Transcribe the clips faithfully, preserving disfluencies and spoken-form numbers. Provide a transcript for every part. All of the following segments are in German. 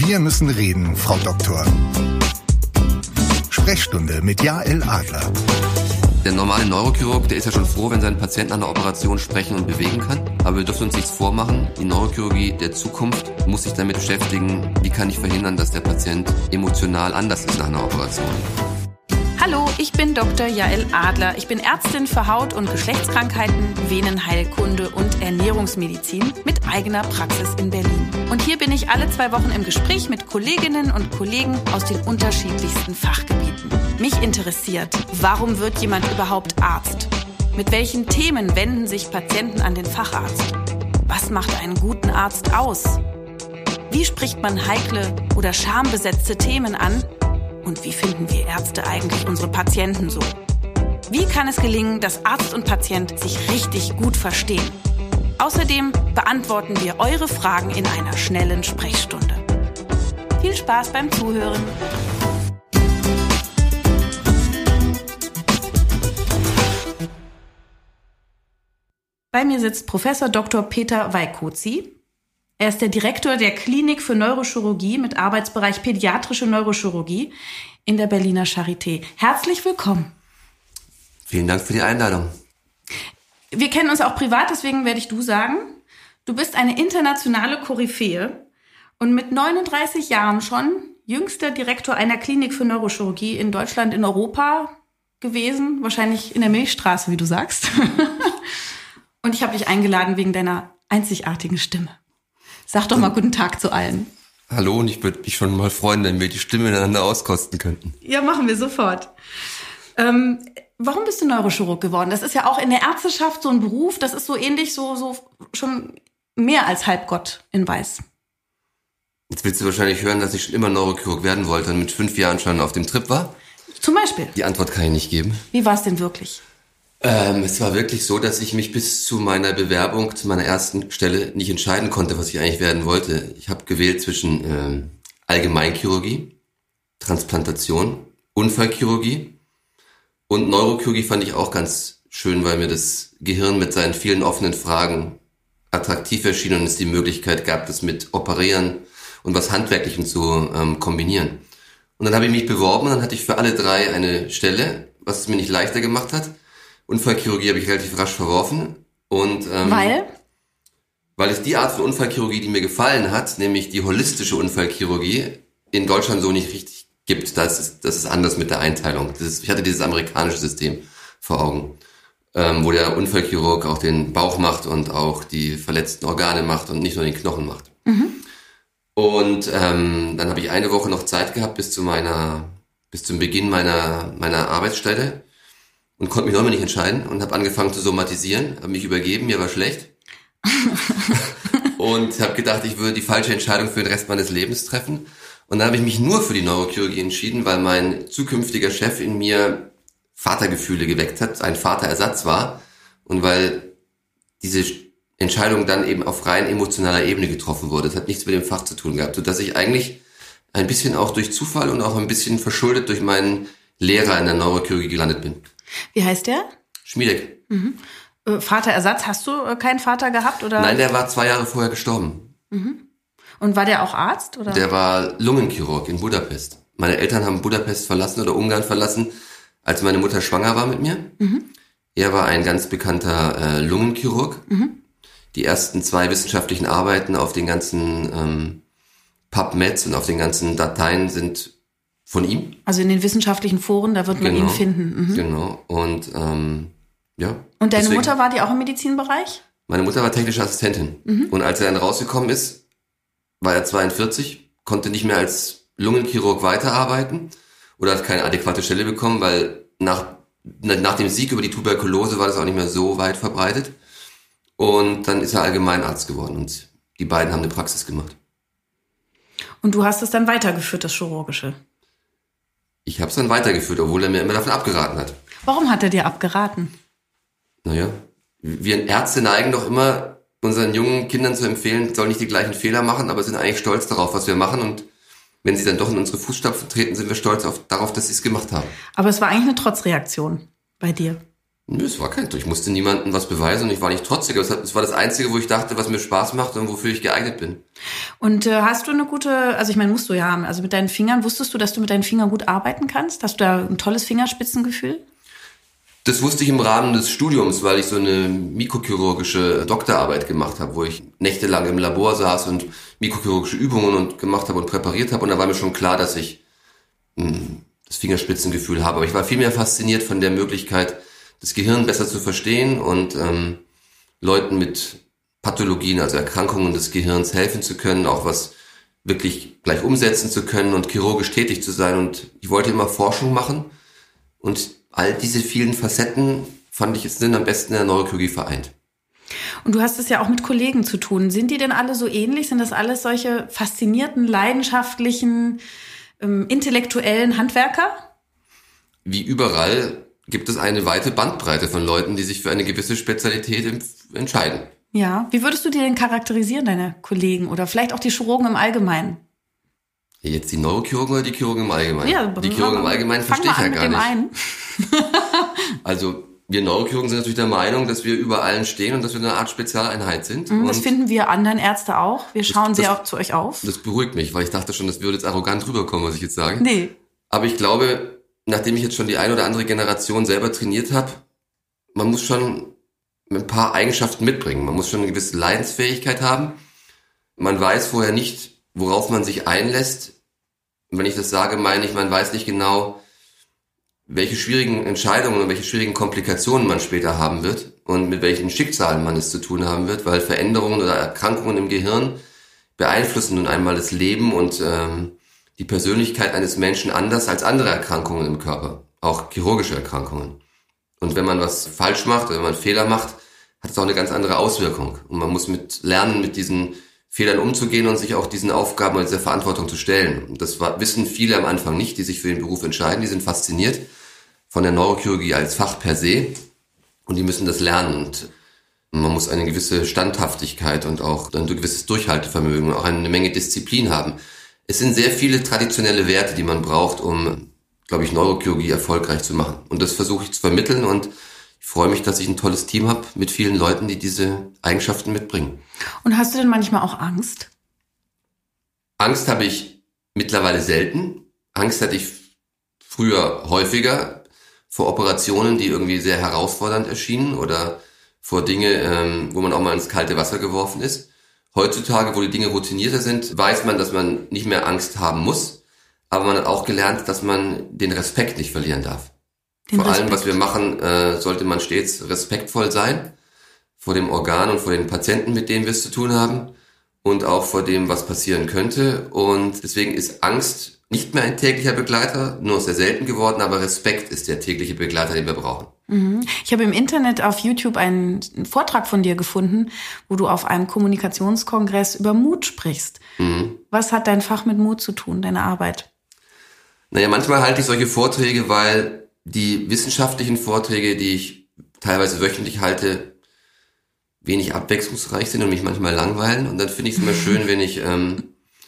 Wir müssen reden, Frau Doktor. Sprechstunde mit Jael Adler. Der normale Neurochirurg, der ist ja schon froh, wenn sein Patient nach einer Operation sprechen und bewegen kann. Aber wir dürfen uns nichts vormachen. Die Neurochirurgie der Zukunft muss sich damit beschäftigen, wie kann ich verhindern, dass der Patient emotional anders ist nach einer Operation. Hallo, ich bin Doktor Jael Adler. Ich bin Ärztin für Haut- und Geschlechtskrankheiten, Venenheilkunde und Ernährungsmedizin mit eigener Praxis in Berlin. Und hier bin ich alle zwei Wochen im Gespräch mit Kolleginnen und Kollegen aus den unterschiedlichsten Fachgebieten. Mich interessiert, warum wird jemand überhaupt Arzt? Mit welchen Themen wenden sich Patienten an den Facharzt? Was macht einen guten Arzt aus? Wie spricht man heikle oder schambesetzte Themen an? Und wie finden wir Ärzte eigentlich unsere Patienten so? Wie kann es gelingen, dass Arzt und Patient sich richtig gut verstehen? Außerdem beantworten wir eure Fragen in einer schnellen Sprechstunde. Viel Spaß beim Zuhören! Bei mir sitzt Professor Doktor Peter Weikozy. Er ist der Direktor der Klinik für Neurochirurgie mit Arbeitsbereich Pädiatrische Neurochirurgie in der Berliner Charité. Herzlich willkommen. Vielen Dank für die Einladung. Wir kennen uns auch privat, deswegen werde ich du sagen. Du bist eine internationale Koryphäe und mit neununddreißig Jahren schon jüngster Direktor einer Klinik für Neurochirurgie in Deutschland, in Europa gewesen. Wahrscheinlich in der Milchstraße, wie du sagst. Und ich habe dich eingeladen wegen deiner einzigartigen Stimme. Sag doch mal guten Tag zu allen. Hallo, und ich würde mich schon mal freuen, wenn wir die Stimme miteinander auskosten könnten. Ja, machen wir sofort. Ähm, warum bist du Neurochirurg geworden? Das ist ja auch in der Ärzteschaft so ein Beruf, das ist so ähnlich, so, so schon mehr als Halbgott in Weiß. Jetzt willst du wahrscheinlich hören, dass ich schon immer Neurochirurg werden wollte und mit fünf Jahren schon auf dem Trip war. Zum Beispiel? Die Antwort kann ich nicht geben. Wie war es denn wirklich? Ähm, es war wirklich so, dass ich mich bis zu meiner Bewerbung, zu meiner ersten Stelle nicht entscheiden konnte, was ich eigentlich werden wollte. Ich habe gewählt zwischen ähm, Allgemeinchirurgie, Transplantation, Unfallchirurgie und Neurochirurgie fand ich auch ganz schön, weil mir das Gehirn mit seinen vielen offenen Fragen attraktiv erschien und es die Möglichkeit gab, das mit Operieren und was Handwerklichem zu ähm, kombinieren. Und dann habe ich mich beworben und dann hatte ich für alle drei eine Stelle, was es mir nicht leichter gemacht hat. Unfallchirurgie habe ich relativ rasch verworfen. Und, ähm, Weil? Weil es die Art von Unfallchirurgie, die mir gefallen hat, nämlich die holistische Unfallchirurgie, in Deutschland so nicht richtig gibt. Das ist, das ist anders mit der Einteilung. Das ist, ich hatte dieses amerikanische System vor Augen, ähm, wo der Unfallchirurg auch den Bauch macht und auch die verletzten Organe macht und nicht nur den Knochen macht. Mhm. Und ähm, dann habe ich eine Woche noch Zeit gehabt bis zu meiner, bis zum Beginn meiner meiner Arbeitsstelle. Und konnte mich noch mal nicht entscheiden und habe angefangen zu somatisieren, habe mich übergeben, mir war schlecht. Und habe gedacht, ich würde die falsche Entscheidung für den Rest meines Lebens treffen. Und dann habe ich mich nur für die Neurochirurgie entschieden, weil mein zukünftiger Chef in mir Vatergefühle geweckt hat, ein Vaterersatz war. Und weil diese Entscheidung dann eben auf rein emotionaler Ebene getroffen wurde. Das hat nichts mit dem Fach zu tun gehabt, sodass ich eigentlich ein bisschen auch durch Zufall und auch ein bisschen verschuldet durch meinen Lehrer in der Neurochirurgie gelandet bin. Wie heißt der? Schmiedek. Mhm. Äh, Vaterersatz, hast du äh, keinen Vater gehabt? Oder? Nein, der war zwei Jahre vorher gestorben. Mhm. Und war der auch Arzt? Oder? Der war Lungenchirurg in Budapest. Meine Eltern haben Budapest verlassen oder Ungarn verlassen, als meine Mutter schwanger war mit mir. Mhm. Er war ein ganz bekannter äh, Lungenchirurg. Mhm. Die ersten zwei wissenschaftlichen Arbeiten auf den ganzen ähm, PubMeds und auf den ganzen Dateien sind von ihm. Also in den wissenschaftlichen Foren, da wird man genau, ihn finden. Mhm. Genau. Und ähm, ja. Und deine deswegen, Mutter, war die auch im Medizinbereich? Meine Mutter war technische Assistentin. Mhm. Und als er dann rausgekommen ist, war er zweiundvierzig, konnte nicht mehr als Lungenchirurg weiterarbeiten oder hat keine adäquate Stelle bekommen, weil nach, nach dem Sieg über die Tuberkulose war das auch nicht mehr so weit verbreitet. Und dann ist er Allgemeinarzt geworden und die beiden haben eine Praxis gemacht. Und du hast es dann weitergeführt, das Chirurgische? Ich habe es dann weitergeführt, obwohl er mir immer davon abgeraten hat. Warum hat er dir abgeraten? Naja, wir Ärzte neigen doch immer, unseren jungen Kindern zu empfehlen, sollen nicht die gleichen Fehler machen, aber sind eigentlich stolz darauf, was wir machen. Und wenn sie dann doch in unsere Fußstapfen treten, sind wir stolz auf, darauf, dass sie es gemacht haben. Aber es war eigentlich eine Trotzreaktion bei dir. Nö, es war kein Druck. Ich musste niemandem was beweisen und ich war nicht trotzig. Es war das Einzige, wo ich dachte, was mir Spaß macht und wofür ich geeignet bin. Und äh, hast du eine gute, also ich meine, musst du ja haben, also mit deinen Fingern, wusstest du, dass du mit deinen Fingern gut arbeiten kannst? Hast du da ein tolles Fingerspitzengefühl? Das wusste ich im Rahmen des Studiums, weil ich so eine mikrochirurgische Doktorarbeit gemacht habe, wo ich nächtelang im Labor saß und mikrochirurgische Übungen und gemacht habe und präpariert habe. Und da war mir schon klar, dass ich mh, das Fingerspitzengefühl habe. Aber ich war viel mehr fasziniert von der Möglichkeit, das Gehirn besser zu verstehen und ähm, Leuten mit Pathologien, also Erkrankungen des Gehirns helfen zu können, auch was wirklich gleich umsetzen zu können und chirurgisch tätig zu sein. Und ich wollte immer Forschung machen und all diese vielen Facetten fand ich jetzt sind am besten in der Neurochirurgie vereint. Und du hast es ja auch mit Kollegen zu tun. Sind die denn alle so ähnlich? Sind das alles solche faszinierten, leidenschaftlichen, ähm, intellektuellen Handwerker? Wie überall gibt es eine weite Bandbreite von Leuten, die sich für eine gewisse Spezialität entscheiden. Ja, wie würdest du die denn charakterisieren, deine Kollegen oder vielleicht auch die Chirurgen im Allgemeinen? Jetzt die Neurochirurgen oder die Chirurgen im Allgemeinen? Ja, die Chirurgen im Allgemeinen verstehe ich ja gar nicht. Einen. Also wir Neurochirurgen sind natürlich der Meinung, dass wir über allen stehen und dass wir eine Art Spezialeinheit sind. Mhm, das finden wir anderen Ärzte auch. Wir schauen das, sehr das, auch zu euch auf. Das beruhigt mich, weil ich dachte schon, das würde jetzt arrogant rüberkommen, was ich jetzt sage. Nee. Aber ich glaube, nachdem ich jetzt schon die eine oder andere Generation selber trainiert habe, man muss schon ein paar Eigenschaften mitbringen. Man muss schon eine gewisse Leidensfähigkeit haben. Man weiß vorher nicht, worauf man sich einlässt. Und wenn ich das sage, meine ich, man weiß nicht genau, welche schwierigen Entscheidungen und welche schwierigen Komplikationen man später haben wird und mit welchen Schicksalen man es zu tun haben wird, weil Veränderungen oder Erkrankungen im Gehirn beeinflussen nun einmal das Leben und ähm, die Persönlichkeit eines Menschen anders als andere Erkrankungen im Körper, auch chirurgische Erkrankungen. Und wenn man was falsch macht oder wenn man Fehler macht, hat es auch eine ganz andere Auswirkung. Und man muss mit lernen, mit diesen Fehlern umzugehen und sich auch diesen Aufgaben oder dieser Verantwortung zu stellen. Und das wissen viele am Anfang nicht, die sich für den Beruf entscheiden. Die sind fasziniert von der Neurochirurgie als Fach per se und die müssen das lernen. Und man muss eine gewisse Standhaftigkeit und auch ein gewisses Durchhaltevermögen und auch eine Menge Disziplin haben. Es sind sehr viele traditionelle Werte, die man braucht, um, glaube ich, Neurochirurgie erfolgreich zu machen. Und das versuche ich zu vermitteln und ich freue mich, dass ich ein tolles Team habe mit vielen Leuten, die diese Eigenschaften mitbringen. Und hast du denn manchmal auch Angst? Angst habe ich mittlerweile selten. Angst hatte ich früher häufiger vor Operationen, die irgendwie sehr herausfordernd erschienen oder vor Dinge, ähm, wo man auch mal ins kalte Wasser geworfen ist. Heutzutage, wo die Dinge routinierter sind, weiß man, dass man nicht mehr Angst haben muss, aber man hat auch gelernt, dass man den Respekt nicht verlieren darf. Den vor Respekt. Allem, was wir machen, äh, sollte man stets respektvoll sein vor dem Organ und vor den Patienten, mit denen wir es zu tun haben und auch vor dem, was passieren könnte. Und deswegen ist Angst nicht mehr ein täglicher Begleiter, nur sehr selten geworden, aber Respekt ist der tägliche Begleiter, den wir brauchen. Ich habe im Internet auf YouTube einen Vortrag von dir gefunden, wo du auf einem Kommunikationskongress über Mut sprichst. Mhm. Was hat dein Fach mit Mut zu tun, deine Arbeit? Naja, manchmal halte ich solche Vorträge, weil die wissenschaftlichen Vorträge, die ich teilweise wöchentlich halte, wenig abwechslungsreich sind und mich manchmal langweilen. Und dann finde ich es immer schön, wenn ich ähm,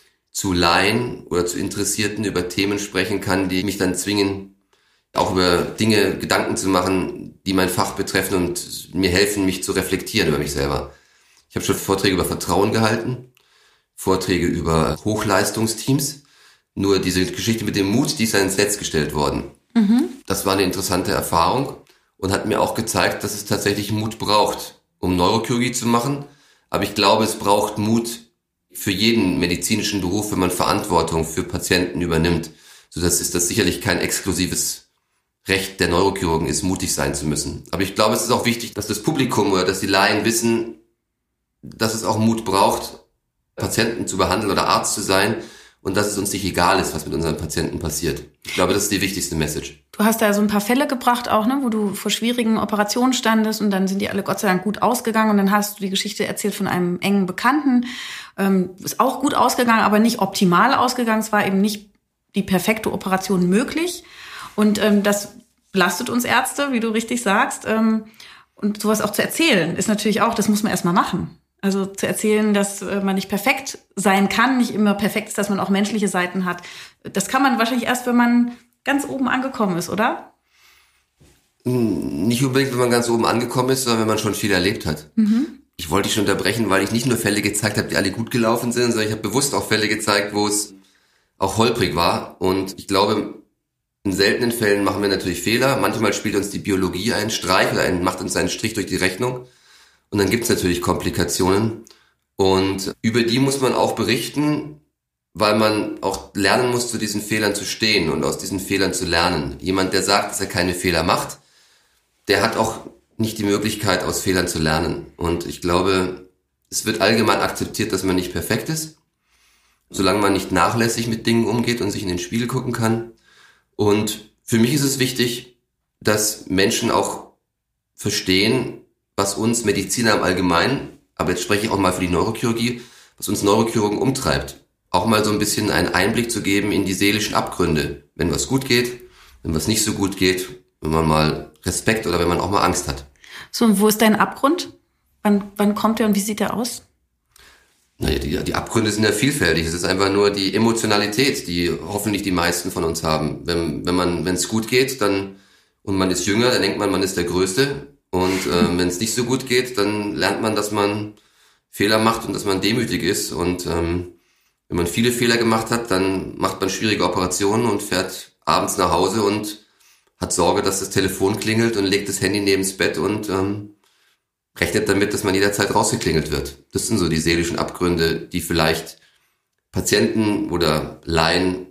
zu Laien oder zu Interessierten über Themen sprechen kann, die mich dann zwingen, auch über Dinge Gedanken zu machen, die mein Fach betreffen und mir helfen, mich zu reflektieren über mich selber. Ich habe schon Vorträge über Vertrauen gehalten, Vorträge über Hochleistungsteams. Nur diese Geschichte mit dem Mut, die ist ja ins Netz gestellt worden. Mhm. Das war eine interessante Erfahrung und hat mir auch gezeigt, dass es tatsächlich Mut braucht, um Neurochirurgie zu machen. Aber ich glaube, es braucht Mut für jeden medizinischen Beruf, wenn man Verantwortung für Patienten übernimmt. So, das ist das sicherlich kein exklusives Recht der Neurochirurgen ist, mutig sein zu müssen. Aber ich glaube, es ist auch wichtig, dass das Publikum oder dass die Laien wissen, dass es auch Mut braucht, Patienten zu behandeln oder Arzt zu sein und dass es uns nicht egal ist, was mit unseren Patienten passiert. Ich glaube, das ist die wichtigste Message. Du hast da so ein paar Fälle gebracht auch, ne, wo du vor schwierigen Operationen standest und dann sind die alle Gott sei Dank gut ausgegangen und dann hast du die Geschichte erzählt von einem engen Bekannten. Ähm, ist auch gut ausgegangen, aber nicht optimal ausgegangen. Es war eben nicht die perfekte Operation möglich. Und ähm, das belastet uns Ärzte, wie du richtig sagst. Ähm, und sowas auch zu erzählen, ist natürlich auch, das muss man erstmal machen. Also zu erzählen, dass äh, man nicht perfekt sein kann, nicht immer perfekt ist, dass man auch menschliche Seiten hat. Das kann man wahrscheinlich erst, wenn man ganz oben angekommen ist, oder? Nicht unbedingt, wenn man ganz oben angekommen ist, sondern wenn man schon viel erlebt hat. Mhm. Ich wollte dich schon unterbrechen, weil ich nicht nur Fälle gezeigt habe, die alle gut gelaufen sind, sondern ich habe bewusst auch Fälle gezeigt, wo es auch holprig war. Und ich glaube, in seltenen Fällen machen wir natürlich Fehler. Manchmal spielt uns die Biologie einen Streich oder einen, macht uns einen Strich durch die Rechnung. Und dann gibt es natürlich Komplikationen. Und über die muss man auch berichten, weil man auch lernen muss, zu diesen Fehlern zu stehen und aus diesen Fehlern zu lernen. Jemand, der sagt, dass er keine Fehler macht, der hat auch nicht die Möglichkeit, aus Fehlern zu lernen. Und ich glaube, es wird allgemein akzeptiert, dass man nicht perfekt ist, solange man nicht nachlässig mit Dingen umgeht und sich in den Spiegel gucken kann. Und für mich ist es wichtig, dass Menschen auch verstehen, was uns Mediziner im Allgemeinen, aber jetzt spreche ich auch mal für die Neurochirurgie, was uns Neurochirurgen umtreibt. Auch mal so ein bisschen einen Einblick zu geben in die seelischen Abgründe, wenn was gut geht, wenn was nicht so gut geht, wenn man mal Respekt oder wenn man auch mal Angst hat. So, und wo ist dein Abgrund? Wann, wann kommt der und wie sieht der aus? Naja, die, die Abgründe sind ja vielfältig. Es ist einfach nur die Emotionalität, die hoffentlich die meisten von uns haben. Wenn, wenn man, wenn es gut geht, dann, und man ist jünger, dann denkt man, man ist der Größte. Und äh, wenn es nicht so gut geht, dann lernt man, dass man Fehler macht und dass man demütig ist. Und ähm, wenn man viele Fehler gemacht hat, dann macht man schwierige Operationen und fährt abends nach Hause und hat Sorge, dass das Telefon klingelt und legt das Handy neben das Bett und ähm, rechnet damit, dass man jederzeit rausgeklingelt wird. Das sind so die seelischen Abgründe, die vielleicht Patienten oder Laien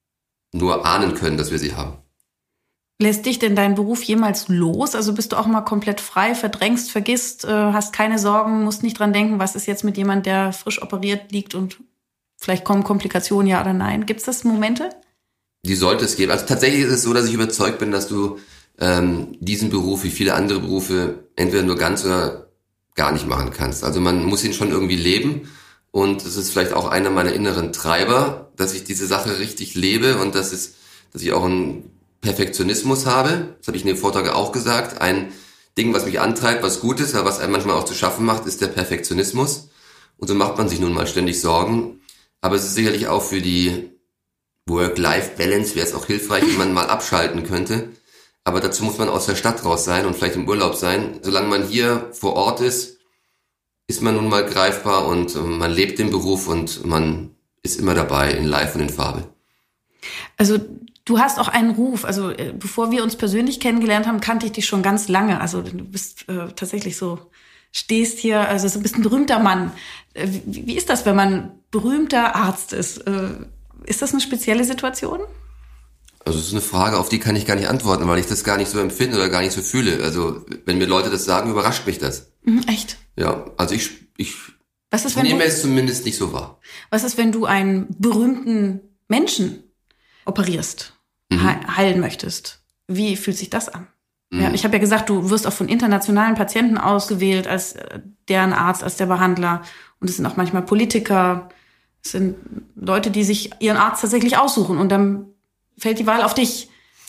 nur ahnen können, dass wir sie haben. Lässt dich denn dein Beruf jemals los? Also bist du auch mal komplett frei, verdrängst, vergisst, äh, hast keine Sorgen, musst nicht dran denken, was ist jetzt mit jemand, der frisch operiert liegt und vielleicht kommen Komplikationen, ja oder nein? Gibt es das Momente? Die sollte es geben. Also tatsächlich ist es so, dass ich überzeugt bin, dass du ähm, diesen Beruf wie viele andere Berufe entweder nur ganz oder gar nicht machen kannst. Also man muss ihn schon irgendwie leben und es ist vielleicht auch einer meiner inneren Treiber, dass ich diese Sache richtig lebe und dass es, dass ich auch einen Perfektionismus habe. Das habe ich in dem Vortrag auch gesagt. Ein Ding, was mich antreibt, was gut ist, aber was einem manchmal auch zu schaffen macht, ist der Perfektionismus. Und so macht man sich nun mal ständig Sorgen. Aber es ist sicherlich auch für die Work-Life-Balance wäre es auch hilfreich, wenn man mal abschalten könnte. Aber dazu muss man aus der Stadt raus sein und vielleicht im Urlaub sein. Solange man hier vor Ort ist, ist man nun mal greifbar und man lebt den Beruf und man ist immer dabei in Live und in Farbe. Also du hast auch einen Ruf. Also bevor wir uns persönlich kennengelernt haben, kannte ich dich schon ganz lange. Also du bist äh, tatsächlich so, stehst hier, also du bist ein berühmter Mann. Wie, wie ist das, wenn man berühmter Arzt ist? Äh, Ist das eine spezielle Situation? Also es ist eine Frage, auf die kann ich gar nicht antworten, weil ich das gar nicht so empfinde oder gar nicht so fühle. Also wenn mir Leute das sagen, überrascht mich das. Mhm, echt? Ja, also ich, ich Was ist, wenn nehme du, es zumindest nicht so wahr. Was ist, wenn du einen berühmten Menschen operierst, mhm. he- heilen möchtest? Wie fühlt sich das an? Mhm. Ja, ich habe ja gesagt, du wirst auch von internationalen Patienten ausgewählt als deren Arzt, als der Behandler. Und es sind auch manchmal Politiker. Es sind Leute, die sich ihren Arzt tatsächlich aussuchen und dann fällt die Wahl auf dich.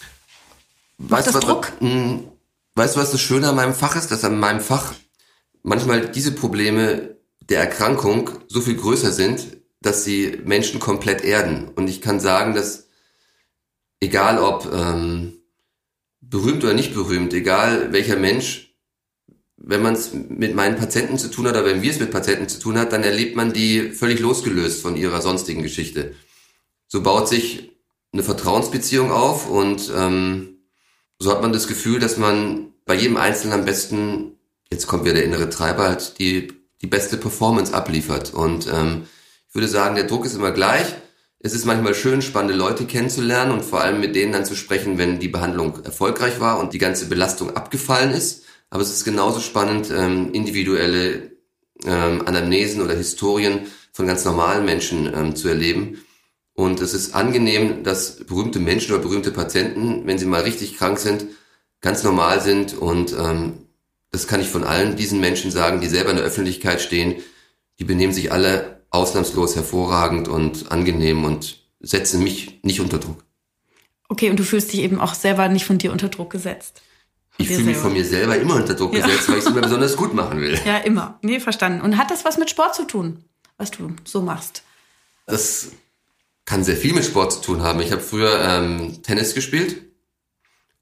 Macht das was, Druck? Was, weißt du, was das Schöne an meinem Fach ist? Dass an meinem Fach manchmal diese Probleme der Erkrankung so viel größer sind, dass sie Menschen komplett erden. Und ich kann sagen, dass egal ob ähm, berühmt oder nicht berühmt, egal welcher Mensch, wenn man es mit meinen Patienten zu tun hat oder wenn wir es mit Patienten zu tun hat, dann erlebt man die völlig losgelöst von ihrer sonstigen Geschichte. So baut sich eine Vertrauensbeziehung auf und ähm, so hat man das Gefühl, dass man bei jedem Einzelnen am besten, jetzt kommt wieder der innere Treiber, halt die die beste Performance abliefert. Und ähm, ich würde sagen, der Druck ist immer gleich. Es ist manchmal schön, spannende Leute kennenzulernen und vor allem mit denen dann zu sprechen, wenn die Behandlung erfolgreich war und die ganze Belastung abgefallen ist. Aber es ist genauso spannend, ähm, individuelle ähm, Anamnesen oder Historien von ganz normalen Menschen ähm, zu erleben. Und es ist angenehm, dass berühmte Menschen oder berühmte Patienten, wenn sie mal richtig krank sind, ganz normal sind. Und ähm, das kann ich von allen diesen Menschen sagen, die selber in der Öffentlichkeit stehen. Die benehmen sich alle ausnahmslos hervorragend und angenehm und setzen mich nicht unter Druck. Okay, und du fühlst dich eben auch selber nicht von dir unter Druck gesetzt? Ich fühle mich von mir selber immer unter Druck ja. gesetzt, weil ich es immer besonders gut machen will. Ja, immer. Nee, verstanden. Und hat das was mit Sport zu tun, was du so machst? Das kann sehr viel mit Sport zu tun haben. Ich habe früher ähm, Tennis gespielt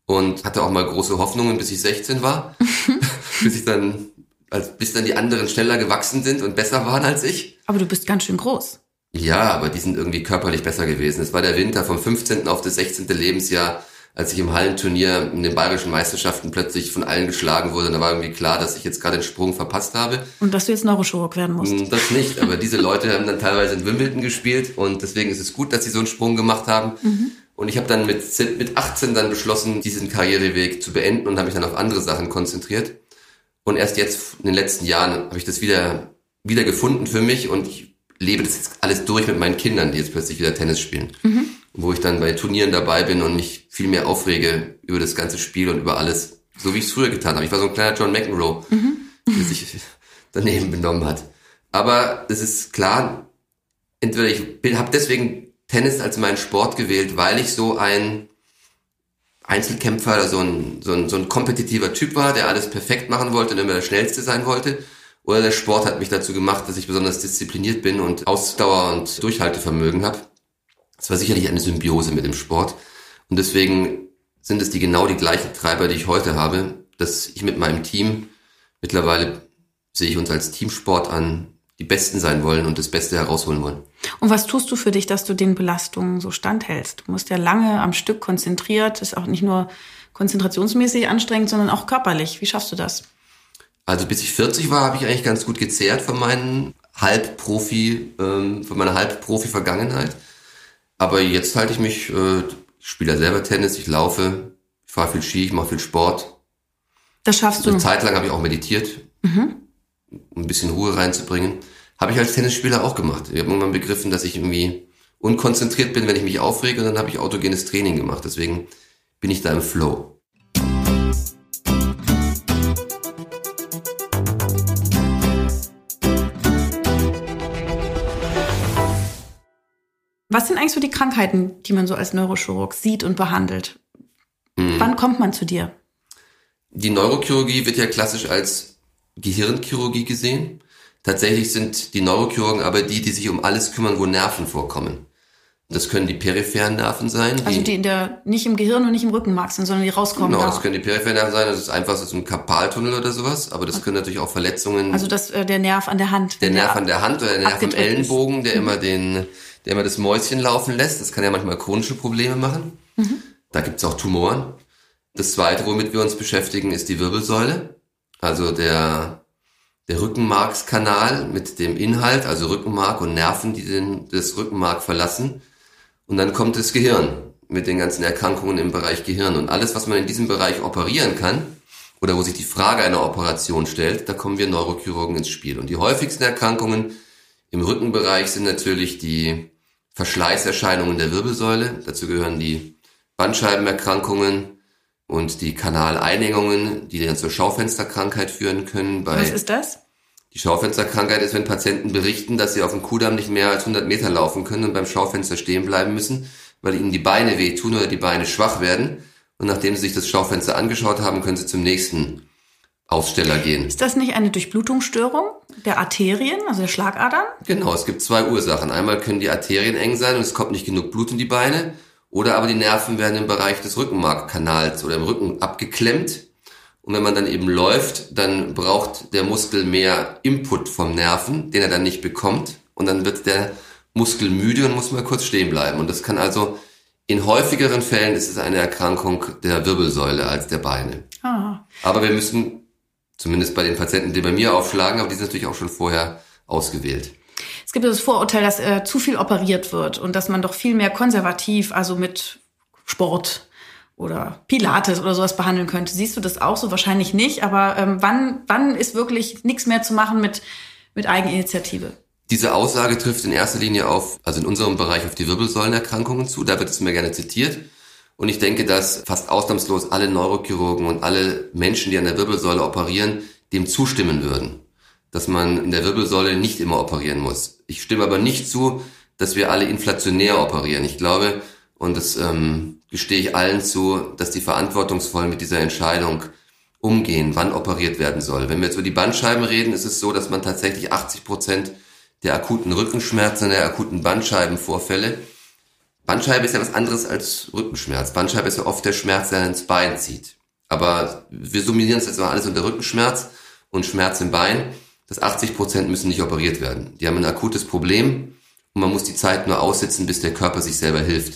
und hatte auch mal große Hoffnungen, bis ich sechzehn war. bis ich dann, als, bis dann die anderen schneller gewachsen sind und besser waren als ich. Aber du bist ganz schön groß. Ja, aber die sind irgendwie körperlich besser gewesen. Es war der Winter vom fünfzehnten auf das sechzehnte Lebensjahr, als ich im Hallenturnier in den bayerischen Meisterschaften plötzlich von allen geschlagen wurde. Und da war irgendwie klar, dass ich jetzt gerade den Sprung verpasst habe. Und dass du jetzt Neurochirurg werden musst. Das nicht, aber diese Leute haben dann teilweise in Wimbledon gespielt und deswegen ist es gut, dass sie so einen Sprung gemacht haben. Mhm. Und ich habe dann mit, mit achtzehn dann beschlossen, diesen Karriereweg zu beenden und habe mich dann auf andere Sachen konzentriert. Und erst jetzt, in den letzten Jahren, habe ich das wieder, wieder gefunden für mich und ich lebe das jetzt alles durch mit meinen Kindern, die jetzt plötzlich wieder Tennis spielen. Mhm. Wo ich dann bei Turnieren dabei bin und mich viel mehr aufrege über das ganze Spiel und über alles, so wie ich es früher getan habe. Ich war so ein kleiner John McEnroe, mhm. der sich daneben benommen hat. Aber es ist klar, entweder ich habe deswegen Tennis als meinen Sport gewählt, weil ich so ein Einzelkämpfer oder so ein, so ein, so ein kompetitiver Typ war, der alles perfekt machen wollte und immer der Schnellste sein wollte. Oder der Sport hat mich dazu gemacht, dass ich besonders diszipliniert bin und Ausdauer und Durchhaltevermögen habe. Es war sicherlich eine Symbiose mit dem Sport. Und deswegen sind es die genau die gleichen Treiber, die ich heute habe, dass ich mit meinem Team, mittlerweile sehe ich uns als Teamsport an, die Besten sein wollen und das Beste herausholen wollen. Und was tust du für dich, dass du den Belastungen so standhältst? Du musst ja lange am Stück konzentriert, ist auch nicht nur konzentrationsmäßig anstrengend, sondern auch körperlich. Wie schaffst du das? Also bis ich vierzig war, habe ich eigentlich ganz gut gezehrt von meinen Halbprofi, ähm, von meiner Halbprofi-Vergangenheit. Aber jetzt halte ich mich, äh, ich spiele ja selber Tennis, ich laufe, ich fahre viel Ski, ich mache viel Sport. Das schaffst du? Eine Zeit lang habe ich auch meditiert, mhm. um ein bisschen Ruhe reinzubringen. Habe ich als Tennisspieler auch gemacht. Ich habe irgendwann begriffen, dass ich irgendwie unkonzentriert bin, wenn ich mich aufrege, und dann habe ich autogenes Training gemacht. Deswegen bin ich da im Flow. Was sind eigentlich so die Krankheiten, die man so als Neurochirurg sieht und behandelt? Mhm. Wann kommt man zu dir? Die Neurochirurgie wird ja klassisch als Gehirnchirurgie gesehen. Tatsächlich sind die Neurochirurgen aber die, die sich um alles kümmern, wo Nerven vorkommen. Das können die peripheren Nerven sein. Also die, die in der, nicht im Gehirn und nicht im Rückenmark sind, sondern die rauskommen. Genau, da. Das können die peripheren Nerven sein. Das ist einfach so ein Karpaltunnel oder sowas. Aber das okay. können natürlich auch Verletzungen. Also das, äh, der Nerv an der Hand. Der Nerv an der Hand oder der Nerv am Ellenbogen, der mhm. immer den, der immer das Mäuschen laufen lässt. Das kann ja manchmal chronische Probleme machen. Mhm. Da gibt's auch Tumoren. Das Zweite, womit wir uns beschäftigen, ist die Wirbelsäule. Also der, der Rückenmarkskanal mit dem Inhalt, also Rückenmark und Nerven, die den, das Rückenmark verlassen. Und dann kommt das Gehirn mit den ganzen Erkrankungen im Bereich Gehirn. Und alles, was man in diesem Bereich operieren kann, oder wo sich die Frage einer Operation stellt, da kommen wir Neurochirurgen ins Spiel. Und die häufigsten Erkrankungen im Rückenbereich sind natürlich die Verschleißerscheinungen der Wirbelsäule. Dazu gehören die Bandscheibenerkrankungen und die Kanaleinengungen, die dann zur Schaufensterkrankheit führen können. Bei Was ist das? Die Schaufensterkrankheit ist, wenn Patienten berichten, dass sie auf dem Kuhdamm nicht mehr als hundert Meter laufen können und beim Schaufenster stehen bleiben müssen, weil ihnen die Beine wehtun oder die Beine schwach werden. Und nachdem sie sich das Schaufenster angeschaut haben, können sie zum nächsten Aussteller gehen. Ist das nicht eine Durchblutungsstörung der Arterien, also der Schlagadern? Genau, es gibt zwei Ursachen. Einmal können die Arterien eng sein und es kommt nicht genug Blut in die Beine. Oder aber die Nerven werden im Bereich des Rückenmarkkanals oder im Rücken abgeklemmt. Und wenn man dann eben läuft, dann braucht der Muskel mehr Input vom Nerven, den er dann nicht bekommt. Und dann wird der Muskel müde und muss mal kurz stehen bleiben. Und das kann also, in häufigeren Fällen ist es eine Erkrankung der Wirbelsäule als der Beine. Ah. Aber wir müssen, zumindest bei den Patienten, die bei mir aufschlagen, aber die sind natürlich auch schon vorher ausgewählt. Es gibt das Vorurteil, dass äh, zu viel operiert wird und dass man doch viel mehr konservativ, also mit Sport oder Pilates oder sowas behandeln könnte. Siehst du das auch so? Wahrscheinlich nicht, aber ähm, wann wann ist wirklich nichts mehr zu machen mit mit Eigeninitiative? Diese Aussage trifft in erster Linie auf, also in unserem Bereich, auf die Wirbelsäulenerkrankungen zu. Da wird es mir gerne zitiert. Und ich denke, dass fast ausnahmslos alle Neurochirurgen und alle Menschen, die an der Wirbelsäule operieren, dem zustimmen würden, dass man in der Wirbelsäule nicht immer operieren muss. Ich stimme aber nicht zu, dass wir alle inflationär operieren. Ich glaube, und das ähm, gestehe ich allen zu, dass die verantwortungsvoll mit dieser Entscheidung umgehen, wann operiert werden soll. Wenn wir jetzt über die Bandscheiben reden, ist es so, dass man tatsächlich achtzig Prozent der akuten Rückenschmerzen, der akuten Bandscheibenvorfälle Bandscheibe ist ja was anderes als Rückenschmerz. Bandscheibe ist ja oft der Schmerz, der ins Bein zieht. Aber wir summieren es jetzt mal alles unter Rückenschmerz und Schmerz im Bein. Das achtzig Prozent müssen nicht operiert werden. Die haben ein akutes Problem und man muss die Zeit nur aussitzen, bis der Körper sich selber hilft.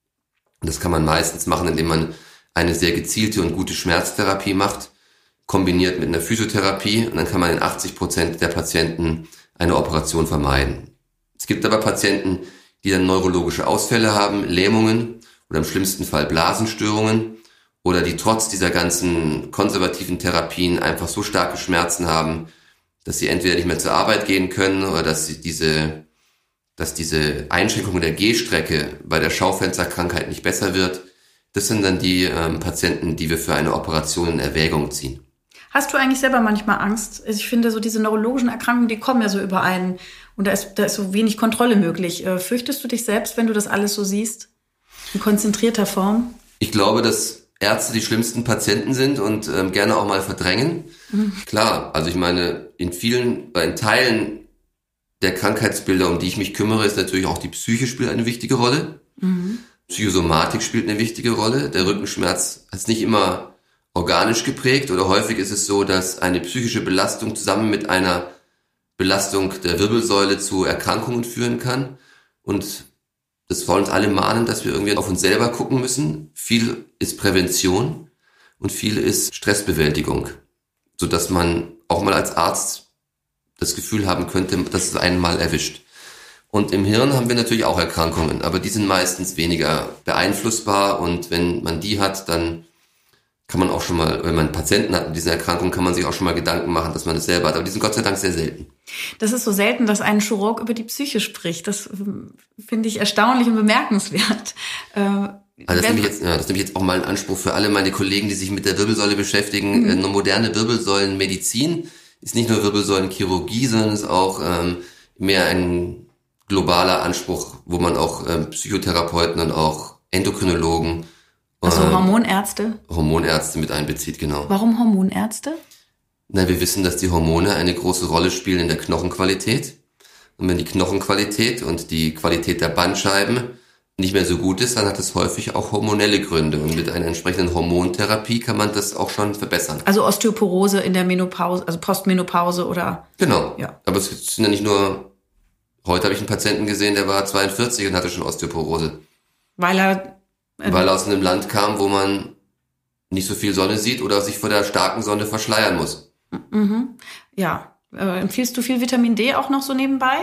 Und das kann man meistens machen, indem man eine sehr gezielte und gute Schmerztherapie macht, kombiniert mit einer Physiotherapie. Und dann kann man in achtzig Prozent der Patienten eine Operation vermeiden. Es gibt aber Patienten, die dann neurologische Ausfälle haben, Lähmungen oder im schlimmsten Fall Blasenstörungen oder die trotz dieser ganzen konservativen Therapien einfach so starke Schmerzen haben, dass sie entweder nicht mehr zur Arbeit gehen können oder dass sie diese, dass diese Einschränkung der Gehstrecke bei der Schaufensterkrankheit nicht besser wird. Das sind dann die ähm, Patienten, die wir für eine Operation in Erwägung ziehen. Hast du eigentlich selber manchmal Angst? Also ich finde, so diese neurologischen Erkrankungen, die kommen ja so überein und da ist, da ist so wenig Kontrolle möglich. Äh, fürchtest du dich selbst, wenn du das alles so siehst? In konzentrierter Form? Ich glaube, dass Ärzte die schlimmsten Patienten sind und ähm, gerne auch mal verdrängen. Mhm. Klar, also ich meine, in vielen, in Teilen der Krankheitsbilder, um die ich mich kümmere, ist natürlich auch die Psyche spielt eine wichtige Rolle. Mhm. Psychosomatik spielt eine wichtige Rolle. Der Rückenschmerz ist nicht immer organisch geprägt oder häufig ist es so, dass eine psychische Belastung zusammen mit einer Belastung der Wirbelsäule zu Erkrankungen führen kann. Und das wollen uns alle mahnen, dass wir irgendwie auf uns selber gucken müssen. Viel ist Prävention und viel ist Stressbewältigung, sodass man auch mal als Arzt das Gefühl haben könnte, dass es einen mal erwischt. Und im Hirn haben wir natürlich auch Erkrankungen, aber die sind meistens weniger beeinflussbar und wenn man die hat, dann kann man auch schon mal, wenn man Patienten hat mit dieser Erkrankung, kann man sich auch schon mal Gedanken machen, dass man es selber hat. Aber die sind Gott sei Dank sehr selten. Das ist so selten, dass ein Chirurg über die Psyche spricht. Das finde ich erstaunlich und bemerkenswert. Also das nehme ich jetzt, ja, das nehme ich jetzt auch mal in Anspruch für alle meine Kollegen, die sich mit der Wirbelsäule beschäftigen. Mhm. Eine moderne Wirbelsäulenmedizin ist nicht nur Wirbelsäulenchirurgie, sondern ist auch ähm, mehr ein globaler Anspruch, wo man auch ähm, Psychotherapeuten und auch Endokrinologen, also Hormonärzte? Hormonärzte mit einbezieht, genau. Warum Hormonärzte? Na, wir wissen, dass die Hormone eine große Rolle spielen in der Knochenqualität. Und wenn die Knochenqualität und die Qualität der Bandscheiben nicht mehr so gut ist, dann hat es häufig auch hormonelle Gründe. Und mit einer entsprechenden Hormontherapie kann man das auch schon verbessern. Also Osteoporose in der Menopause, also Postmenopause oder? Genau. Ja. Aber es sind ja nicht nur, heute habe ich einen Patienten gesehen, der war zweiundvierzig und hatte schon Osteoporose. Weil er Weil er aus einem Land kam, wo man nicht so viel Sonne sieht oder sich vor der starken Sonne verschleiern muss. Mhm. Ja. Äh, empfiehlst du viel Vitamin D auch noch so nebenbei?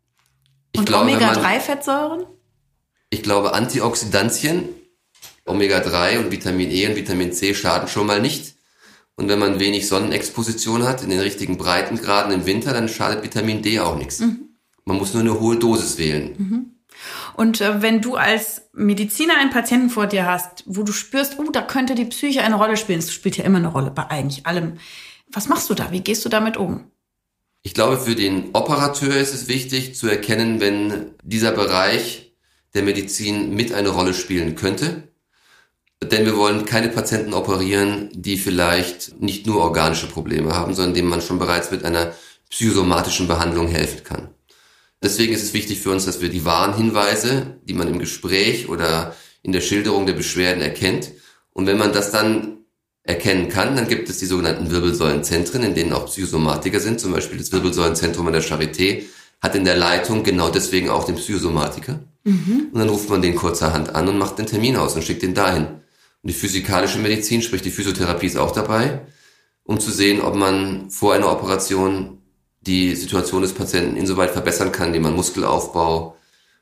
Ich Und Omega drei Fettsäuren? Ich glaube, Antioxidantien, Omega drei und Vitamin E und Vitamin C schaden schon mal nicht. Und wenn man wenig Sonnenexposition hat, in den richtigen Breitengraden im Winter, dann schadet Vitamin D auch nichts. Mhm. Man muss nur eine hohe Dosis wählen. Mhm. Und äh, wenn du als Mediziner einen Patienten vor dir hast, wo du spürst, oh, da könnte die Psyche eine Rolle spielen, das spielt ja immer eine Rolle bei eigentlich allem. Was machst du da? Wie gehst du damit um? Ich glaube, für den Operateur ist es wichtig zu erkennen, wenn dieser Bereich der Medizin mit eine Rolle spielen könnte. Denn wir wollen keine Patienten operieren, die vielleicht nicht nur organische Probleme haben, sondern denen man schon bereits mit einer psychosomatischen Behandlung helfen kann. Deswegen ist es wichtig für uns, dass wir die Warnhinweise, die man im Gespräch oder in der Schilderung der Beschwerden erkennt. Und wenn man das dann erkennen kann, dann gibt es die sogenannten Wirbelsäulenzentren, in denen auch Psychosomatiker sind. Zum Beispiel das Wirbelsäulenzentrum an der Charité hat in der Leitung genau deswegen auch den Psychosomatiker. Mhm. Und dann ruft man den kurzerhand an und macht den Termin aus und schickt den dahin. Und die physikalische Medizin, sprich die Physiotherapie, ist auch dabei, um zu sehen, ob man vor einer Operation die Situation des Patienten insoweit verbessern kann, indem man Muskelaufbau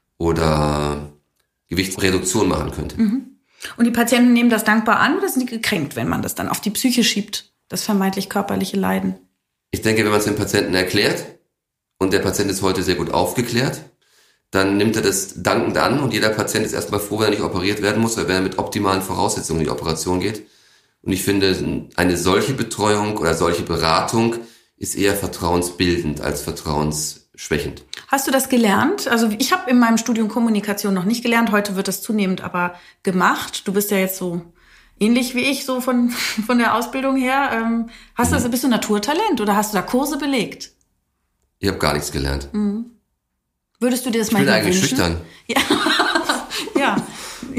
oder Gewichtsreduktion machen könnte. Mhm. Und die Patienten nehmen das dankbar an oder sind die gekränkt, wenn man das dann auf die Psyche schiebt, das vermeintlich körperliche Leiden? Ich denke, wenn man es dem Patienten erklärt und der Patient ist heute sehr gut aufgeklärt, dann nimmt er das dankend an und jeder Patient ist erstmal froh, wenn er nicht operiert werden muss, weil wenn er mit optimalen Voraussetzungen in die Operation geht. Und ich finde, eine solche Betreuung oder solche Beratung ist eher vertrauensbildend als vertrauensschwächend. Hast du das gelernt? Also ich habe in meinem Studium Kommunikation noch nicht gelernt, heute wird das zunehmend aber gemacht. Du bist ja jetzt so ähnlich wie ich, so von, von der Ausbildung her. Ähm, hast du, mhm. Bist du Naturtalent oder hast du da Kurse belegt? Ich habe gar nichts gelernt. Mhm. Würdest du dir das ich mal wünschen? Ich bin eigentlich wünschen? schüchtern. Ja. Ja,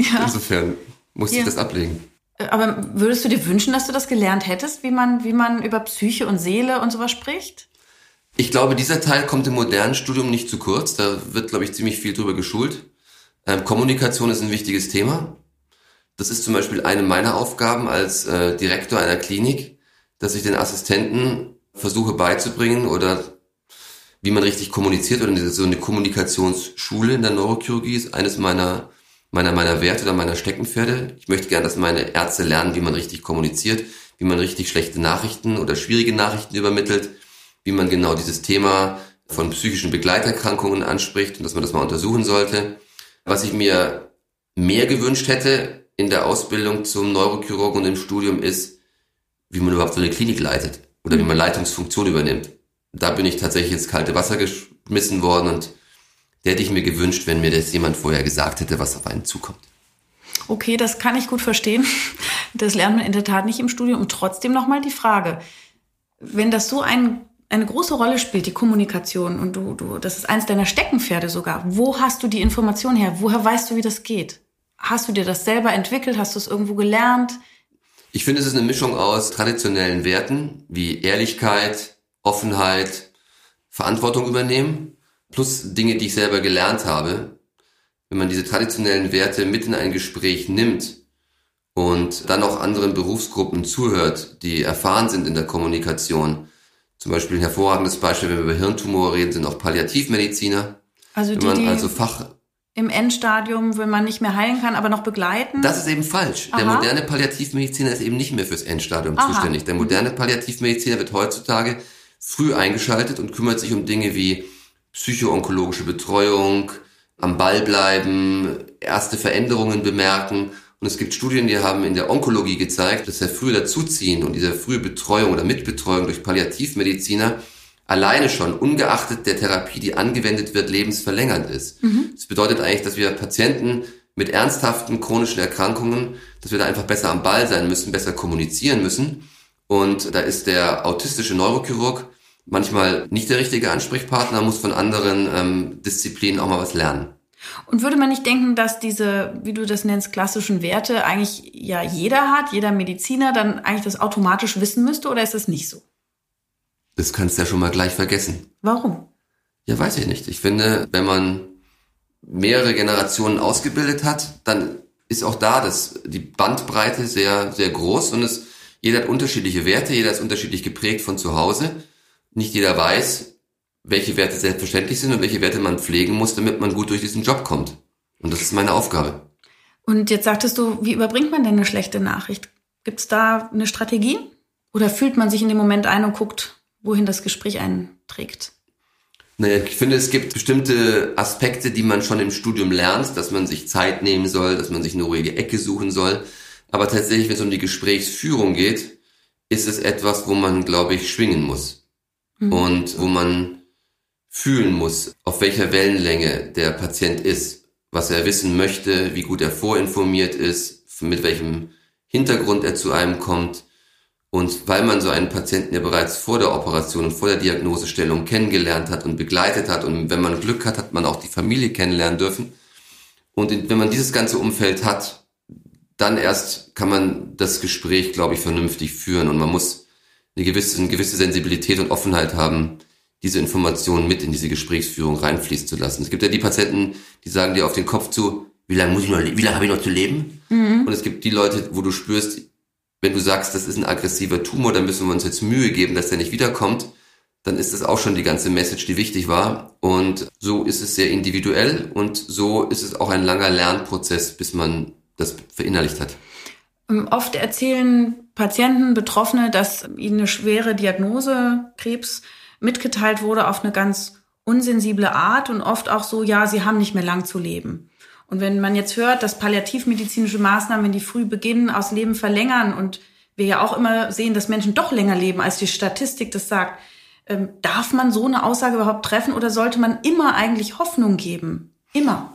Ja. Insofern musste ja. ich das ablegen. Aber würdest du dir wünschen, dass du das gelernt hättest, wie man, wie man über Psyche und Seele und sowas spricht? Ich glaube, dieser Teil kommt im modernen Studium nicht zu kurz. Da wird, glaube ich, ziemlich viel drüber geschult. Ähm, Kommunikation ist ein wichtiges Thema. Das ist zum Beispiel eine meiner Aufgaben als äh, Direktor einer Klinik, dass ich den Assistenten versuche beizubringen oder wie man richtig kommuniziert, oder so eine Kommunikationsschule in der Neurochirurgie ist eines meiner meiner meiner Werte oder meiner Steckenpferde. Ich möchte gerne, dass meine Ärzte lernen, wie man richtig kommuniziert, wie man richtig schlechte Nachrichten oder schwierige Nachrichten übermittelt, wie man genau dieses Thema von psychischen Begleiterkrankungen anspricht und dass man das mal untersuchen sollte. Was ich mir mehr gewünscht hätte in der Ausbildung zum Neurochirurgen und im Studium ist, wie man überhaupt so eine Klinik leitet oder wie man Leitungsfunktion übernimmt. Da bin ich tatsächlich ins kalte Wasser geschmissen worden und der hätte ich mir gewünscht, wenn mir das jemand vorher gesagt hätte, was auf einen zukommt. Okay, das kann ich gut verstehen. Das lernt man in der Tat nicht im Studium. Und trotzdem nochmal die Frage, wenn das so ein, eine große Rolle spielt, die Kommunikation, und du, du, das ist eins deiner Steckenpferde sogar, wo hast du die Information her? Woher weißt du, wie das geht? Hast du dir das selber entwickelt? Hast du es irgendwo gelernt? Ich finde, es ist eine Mischung aus traditionellen Werten wie Ehrlichkeit, Offenheit, Verantwortung übernehmen, plus Dinge, die ich selber gelernt habe. Wenn man diese traditionellen Werte mit in ein Gespräch nimmt und dann auch anderen Berufsgruppen zuhört, die erfahren sind in der Kommunikation. Zum Beispiel ein hervorragendes Beispiel, wenn wir über Hirntumore reden, sind auch Palliativmediziner. Also die, wenn man die also Fach im Endstadium, wenn man nicht mehr heilen kann, aber noch begleiten? Das ist eben falsch. Aha. Der moderne Palliativmediziner ist eben nicht mehr fürs Endstadium Aha. zuständig. Der moderne Palliativmediziner wird heutzutage früh eingeschaltet und kümmert sich um Dinge wie psycho-onkologische Betreuung, am Ball bleiben, erste Veränderungen bemerken. Und es gibt Studien, die haben in der Onkologie gezeigt, dass der frühe Dazuziehen und diese frühe Betreuung oder Mitbetreuung durch Palliativmediziner alleine schon, ungeachtet der Therapie, die angewendet wird, lebensverlängernd ist. Mhm. Das bedeutet eigentlich, dass wir Patienten mit ernsthaften chronischen Erkrankungen, dass wir da einfach besser am Ball sein müssen, besser kommunizieren müssen. Und da ist der autistische Neurochirurg manchmal nicht der richtige Ansprechpartner, muss von anderen ähm, Disziplinen auch mal was lernen. Und würde man nicht denken, dass diese, wie du das nennst, klassischen Werte eigentlich ja jeder hat, jeder Mediziner dann eigentlich das automatisch wissen müsste, oder ist das nicht so? Das kannst du ja schon mal gleich vergessen. Warum? Ja, weiß ich nicht. Ich finde, wenn man mehrere Generationen ausgebildet hat, dann ist auch da das, die Bandbreite sehr, sehr groß und es, jeder hat unterschiedliche Werte, jeder ist unterschiedlich geprägt von zu Hause. Nicht jeder weiß, welche Werte selbstverständlich sind und welche Werte man pflegen muss, damit man gut durch diesen Job kommt. Und das ist meine Aufgabe. Und jetzt sagtest du, wie überbringt man denn eine schlechte Nachricht? Gibt es da eine Strategie? Oder fühlt man sich in dem Moment ein und guckt, wohin das Gespräch einen trägt? Naja, ich finde, es gibt bestimmte Aspekte, die man schon im Studium lernt, dass man sich Zeit nehmen soll, dass man sich eine ruhige Ecke suchen soll. Aber tatsächlich, wenn es um die Gesprächsführung geht, ist es etwas, wo man, glaube ich, schwingen muss. Mhm. Und wo man fühlen muss, auf welcher Wellenlänge der Patient ist, was er wissen möchte, wie gut er vorinformiert ist, mit welchem Hintergrund er zu einem kommt. Und weil man so einen Patienten ja bereits vor der Operation und vor der Diagnosestellung kennengelernt hat und begleitet hat, und wenn man Glück hat, hat man auch die Familie kennenlernen dürfen. Und wenn man dieses ganze Umfeld hat, dann erst kann man das Gespräch, glaube ich, vernünftig führen. Und man muss eine gewisse, eine gewisse Sensibilität und Offenheit haben, diese Informationen mit in diese Gesprächsführung reinfließen zu lassen. Es gibt ja die Patienten, die sagen dir auf den Kopf zu, wie lange muss ich noch, wie lange habe ich noch zu leben? Mhm. Und es gibt die Leute, wo du spürst, wenn du sagst, das ist ein aggressiver Tumor, dann müssen wir uns jetzt Mühe geben, dass der nicht wiederkommt, dann ist das auch schon die ganze Message, die wichtig war. Und so ist es sehr individuell und so ist es auch ein langer Lernprozess, bis man das verinnerlicht hat. Oft erzählen Patienten, Betroffene, dass ihnen eine schwere Diagnose, Krebs, mitgeteilt wurde auf eine ganz unsensible Art und oft auch so, ja, sie haben nicht mehr lang zu leben. Und wenn man jetzt hört, dass palliativmedizinische Maßnahmen, wenn die früh beginnen, aus Leben verlängern und wir ja auch immer sehen, dass Menschen doch länger leben, als die Statistik das sagt, ähm, darf man so eine Aussage überhaupt treffen oder sollte man immer eigentlich Hoffnung geben? Immer.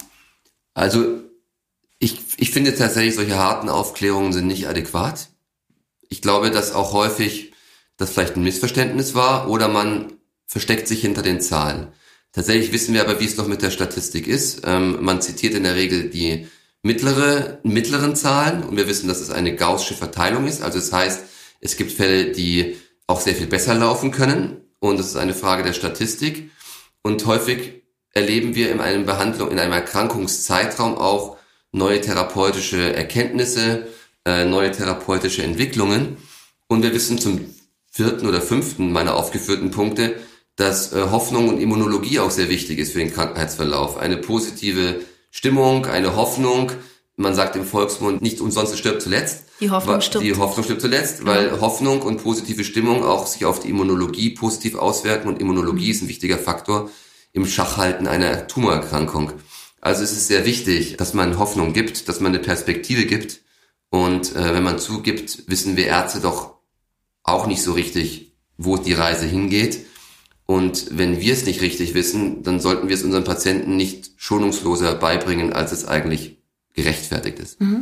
Also ich, ich finde tatsächlich, solche harten Aufklärungen sind nicht adäquat. Ich glaube, dass auch häufig das vielleicht ein Missverständnis war oder man versteckt sich hinter den Zahlen. Tatsächlich wissen wir aber, wie es noch mit der Statistik ist. Ähm, man zitiert in der Regel die mittlere, mittleren Zahlen und wir wissen, dass es eine gaußsche Verteilung ist. Also das heißt, es gibt Fälle, die auch sehr viel besser laufen können und es ist eine Frage der Statistik. Und häufig erleben wir in einem Behandlung, in einem Erkrankungszeitraum auch neue therapeutische Erkenntnisse, äh, neue therapeutische Entwicklungen. Und wir wissen zum vierten oder fünften meiner aufgeführten Punkte, dass äh, Hoffnung und Immunologie auch sehr wichtig ist für den Krankheitsverlauf. Eine positive Stimmung, eine Hoffnung. Man sagt im Volksmund, nicht umsonst stirbt zuletzt. Die Hoffnung stirbt. Die Hoffnung stirbt zuletzt, weil ja. Hoffnung und positive Stimmung auch sich auf die Immunologie positiv auswirken. Und Immunologie mhm. ist ein wichtiger Faktor im Schachhalten einer Tumorerkrankung. Also es ist sehr wichtig, dass man Hoffnung gibt, dass man eine Perspektive gibt. Und äh, wenn man zugibt, wissen wir Ärzte doch auch nicht so richtig, wo die Reise hingeht. Und wenn wir es nicht richtig wissen, dann sollten wir es unseren Patienten nicht schonungsloser beibringen, als es eigentlich gerechtfertigt ist. Mhm.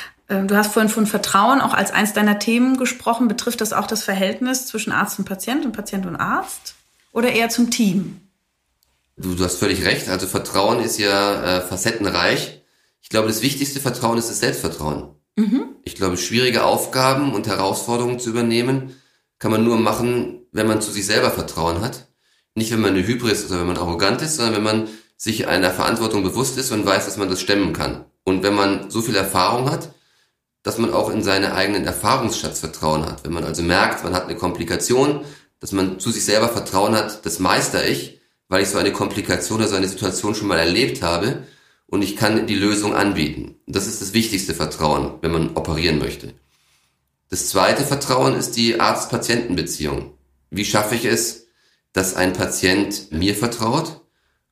Du hast vorhin von Vertrauen auch als eins deiner Themen gesprochen. Betrifft das auch das Verhältnis zwischen Arzt und Patient und Patient und Arzt? Oder eher zum Team? Du, du hast völlig recht. Also Vertrauen ist ja äh, facettenreich. Ich glaube, das wichtigste Vertrauen ist das Selbstvertrauen. Mhm. Ich glaube, schwierige Aufgaben und Herausforderungen zu übernehmen, kann man nur machen, wenn man zu sich selber Vertrauen hat. Nicht, wenn man eine Hybris ist oder wenn man arrogant ist, sondern wenn man sich einer Verantwortung bewusst ist und weiß, dass man das stemmen kann. Und wenn man so viel Erfahrung hat, dass man auch in seinen eigenen Erfahrungsschatz Vertrauen hat. Wenn man also merkt, man hat eine Komplikation, dass man zu sich selber Vertrauen hat, das meister ich, weil ich so eine Komplikation oder so eine Situation schon mal erlebt habe und ich kann die Lösung anbieten. Das ist das wichtigste Vertrauen, wenn man operieren möchte. Das zweite Vertrauen ist die Arzt-Patienten-Beziehung. Wie schaffe ich es, dass ein Patient mir vertraut?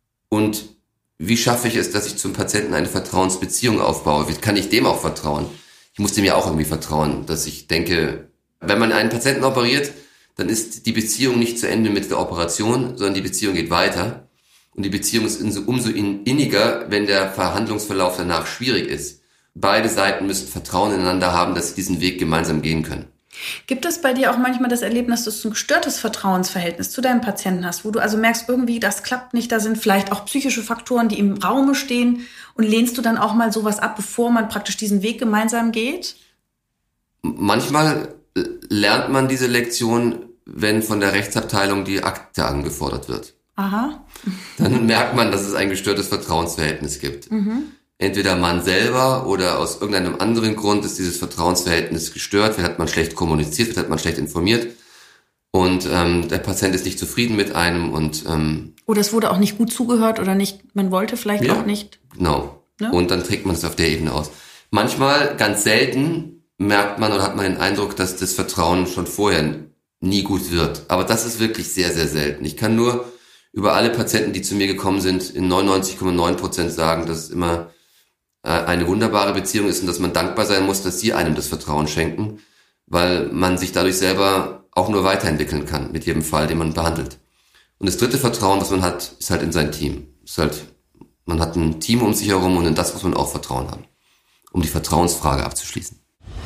Und wie schaffe ich es, dass ich zum Patienten eine Vertrauensbeziehung aufbaue? Wie kann ich dem auch vertrauen? Ich muss dem ja auch irgendwie vertrauen, dass ich denke, wenn man einen Patienten operiert, dann ist die Beziehung nicht zu Ende mit der Operation, sondern die Beziehung geht weiter. Und die Beziehung ist umso inniger, wenn der Verhandlungsverlauf danach schwierig ist. Beide Seiten müssen Vertrauen ineinander haben, dass sie diesen Weg gemeinsam gehen können. Gibt es bei dir auch manchmal das Erlebnis, dass du ein gestörtes Vertrauensverhältnis zu deinem Patienten hast, wo du also merkst, irgendwie, das klappt nicht, da sind vielleicht auch psychische Faktoren, die im Raume stehen und lehnst du dann auch mal sowas ab, bevor man praktisch diesen Weg gemeinsam geht? Manchmal lernt man diese Lektion, wenn von der Rechtsabteilung die Akte angefordert wird. Aha. Dann merkt man, dass es ein gestörtes Vertrauensverhältnis gibt. Mhm. Entweder man selber oder aus irgendeinem anderen Grund ist dieses Vertrauensverhältnis gestört. Vielleicht hat man schlecht kommuniziert, vielleicht hat man schlecht informiert und ähm, der Patient ist nicht zufrieden mit einem und ähm, oder es wurde auch nicht gut zugehört oder nicht, man wollte vielleicht ja, auch nicht. Genau. Ne? Und dann trägt man es auf der Ebene aus. Manchmal, ganz selten, merkt man oder hat man den Eindruck, dass das Vertrauen schon vorher nie gut wird. Aber das ist wirklich sehr, sehr selten. Ich kann nur über alle Patienten, die zu mir gekommen sind, in neunundneunzig Komma neun Prozent sagen, dass es immer eine wunderbare Beziehung ist und dass man dankbar sein muss, dass sie einem das Vertrauen schenken, weil man sich dadurch selber auch nur weiterentwickeln kann mit jedem Fall, den man behandelt. Und das dritte Vertrauen, das man hat, ist halt in sein Team. Ist halt, man hat ein Team um sich herum und in das muss man auch Vertrauen haben, um die Vertrauensfrage abzuschließen.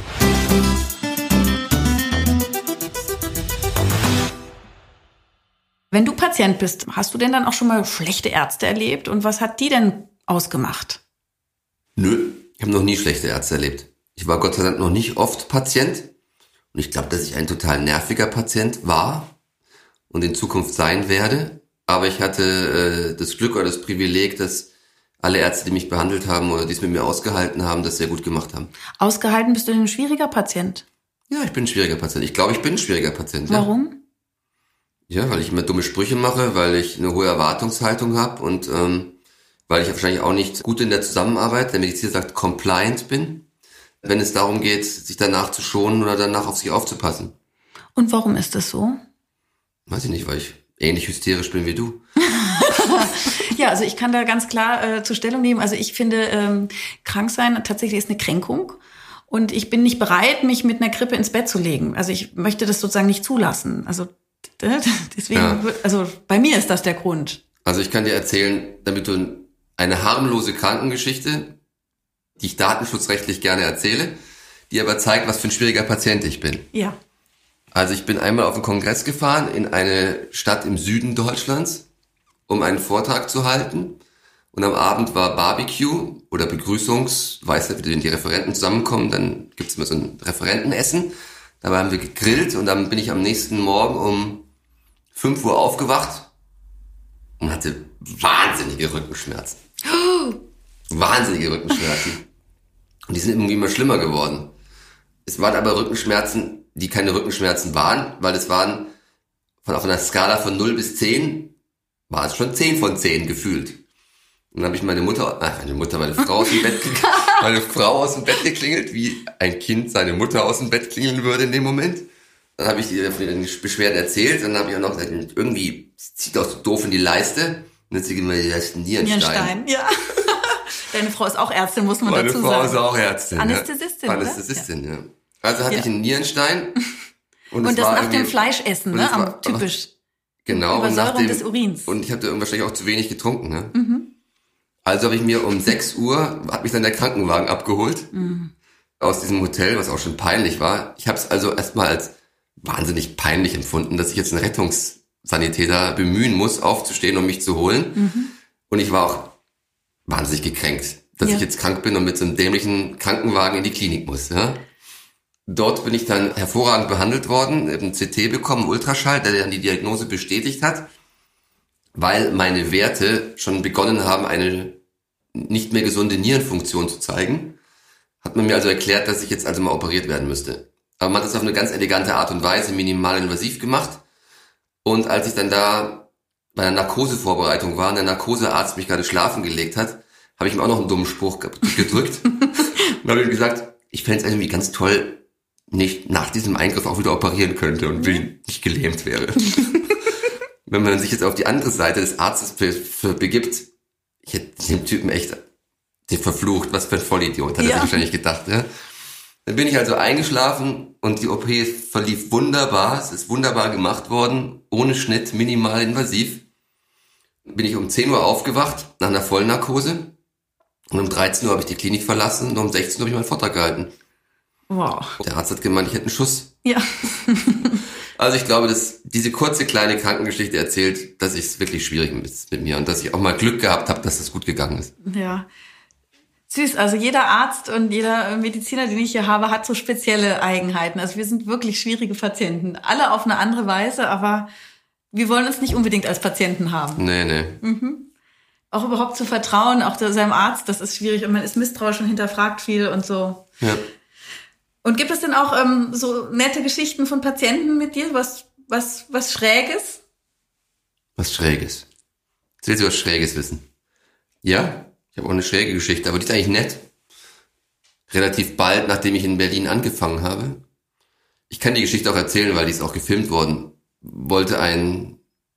Wenn du Patient bist, hast du denn dann auch schon mal schlechte Ärzte erlebt und was hat die denn ausgemacht? Nö, ich habe noch nie schlechte Ärzte erlebt. Ich war Gott sei Dank noch nicht oft Patient und ich glaube, dass ich ein total nerviger Patient war und in Zukunft sein werde. Aber ich hatte äh, das Glück oder das Privileg, dass alle Ärzte, die mich behandelt haben oder die es mit mir ausgehalten haben, das sehr gut gemacht haben. Ausgehalten bist du denn ein schwieriger Patient? Ja, ich bin ein schwieriger Patient. Ich glaube, ich bin ein schwieriger Patient. Warum? Ja, ja, weil ich immer dumme Sprüche mache, weil ich eine hohe Erwartungshaltung habe und ähm, weil ich wahrscheinlich auch nicht gut in der Zusammenarbeit, der Mediziner sagt, compliant bin, wenn es darum geht, sich danach zu schonen oder danach auf sich aufzupassen. Und warum ist das so? Weiß ich nicht, weil ich ähnlich hysterisch bin wie du. Ja, also ich kann da ganz klar äh, zur Stellung nehmen. Also ich finde, ähm, krank sein tatsächlich ist eine Kränkung. Und ich bin nicht bereit, mich mit einer Grippe ins Bett zu legen. Also ich möchte das sozusagen nicht zulassen. Also deswegen, ja. Also bei mir ist das der Grund. Also ich kann dir erzählen, damit du eine harmlose Krankengeschichte, die ich datenschutzrechtlich gerne erzähle, die aber zeigt, was für ein schwieriger Patient ich bin. Ja. Also ich bin einmal auf einen Kongress gefahren in eine Stadt im Süden Deutschlands, um einen Vortrag zu halten. Und am Abend war Barbecue oder Begrüßungs, weiß nicht, wenn die Referenten zusammenkommen, dann gibt's immer so ein Referentenessen. Dabei haben wir gegrillt und dann bin ich am nächsten Morgen um fünf Uhr aufgewacht und hatte wahnsinnige Rückenschmerzen. Oh. Wahnsinnige Rückenschmerzen. Und die sind irgendwie immer schlimmer geworden. Es waren aber Rückenschmerzen, die keine Rückenschmerzen waren, weil es waren von auf einer Skala von null bis zehn, war es schon zehn von zehn gefühlt. Und dann habe ich meine Mutter, ach, meine Mutter, meine Frau aus dem Bett, meine Frau aus dem Bett geklingelt, wie ein Kind seine Mutter aus dem Bett klingeln würde in dem Moment. Dann habe ich ihr von den Beschwerden erzählt, dann habe ich auch noch gesagt, irgendwie zieht auch so doof in die Leiste. Und jetzt sieht man, das ist ein Nierenstein. Nierenstein, ja. Deine Frau ist auch Ärztin, muss man meine dazu Frau sagen. Meine Frau ist auch Ärztin. Anästhesistin, ja. oder? Anästhesistin, ja. ja. Also hatte ja. ich einen Nierenstein. Und, und das nach dem Fleischessen, ne? Am war, typisch. Genau. Übersäuerung und nach dem, des Urins. Und ich hatte wahrscheinlich auch zu wenig getrunken, ne? Mhm. Also habe ich mir um sechs Uhr, hat mich dann der Krankenwagen abgeholt. Mhm. Aus diesem Hotel, was auch schon peinlich war. Ich habe es also erstmal als wahnsinnig peinlich empfunden, dass ich jetzt einen Rettungssanitäter bemühen muss, aufzustehen, um mich zu holen. Mhm. Und ich war auch wahnsinnig gekränkt, dass ja. ich jetzt krank bin und mit so einem dämlichen Krankenwagen in die Klinik muss. Ja? Dort bin ich dann hervorragend behandelt worden, habe einen C T bekommen, Ultraschall, der dann die Diagnose bestätigt hat, weil meine Werte schon begonnen haben, eine nicht mehr gesunde Nierenfunktion zu zeigen. Hat man mir also erklärt, dass ich jetzt also mal operiert werden müsste. Aber man hat das auf eine ganz elegante Art und Weise, minimal invasiv gemacht. Und als ich dann da bei der Narkosevorbereitung war und der Narkosearzt mich gerade schlafen gelegt hat, habe ich ihm auch noch einen dummen Spruch gedrückt. Und habe ihm gesagt, ich fände es irgendwie ganz toll, nicht nach diesem Eingriff auch wieder operieren könnte und wie nicht gelähmt wäre. Wenn man sich jetzt auf die andere Seite des Arztes be- be- begibt, ich hätte den Typen echt den verflucht, was für ein Vollidiot, hat ja. er sich wahrscheinlich gedacht. Ja? Dann bin ich also eingeschlafen und die O P verlief wunderbar, es ist wunderbar gemacht worden, ohne Schnitt, minimal invasiv. Dann bin ich um zehn Uhr aufgewacht, nach einer Vollnarkose, und um dreizehn Uhr habe ich die Klinik verlassen und um sechzehn Uhr habe ich meinen Vortrag gehalten. Wow. Der Arzt hat gemeint, ich hätte einen Schuss. Ja. Also ich glaube, dass diese kurze kleine Krankengeschichte erzählt, dass ich es wirklich schwierig ist mit mir und dass ich auch mal Glück gehabt habe, dass das gut gegangen ist. Ja. Süß, also jeder Arzt und jeder Mediziner, den ich hier habe, hat so spezielle Eigenheiten. Also wir sind wirklich schwierige Patienten. Alle auf eine andere Weise, aber wir wollen uns nicht unbedingt als Patienten haben. Nee, nee. Mhm. Auch überhaupt zu vertrauen, auch seinem Arzt, das ist schwierig. Und man ist misstrauisch und hinterfragt viel und so. Ja. Und gibt es denn auch ähm, so nette Geschichten von Patienten mit dir? Was, was, was Schräges? Was Schräges? Jetzt willst du was Schräges wissen? Ja, ich habe auch eine schräge Geschichte, aber die ist eigentlich nett. Relativ bald, nachdem ich in Berlin angefangen habe. Ich kann die Geschichte auch erzählen, weil die ist auch gefilmt worden. Wollte ein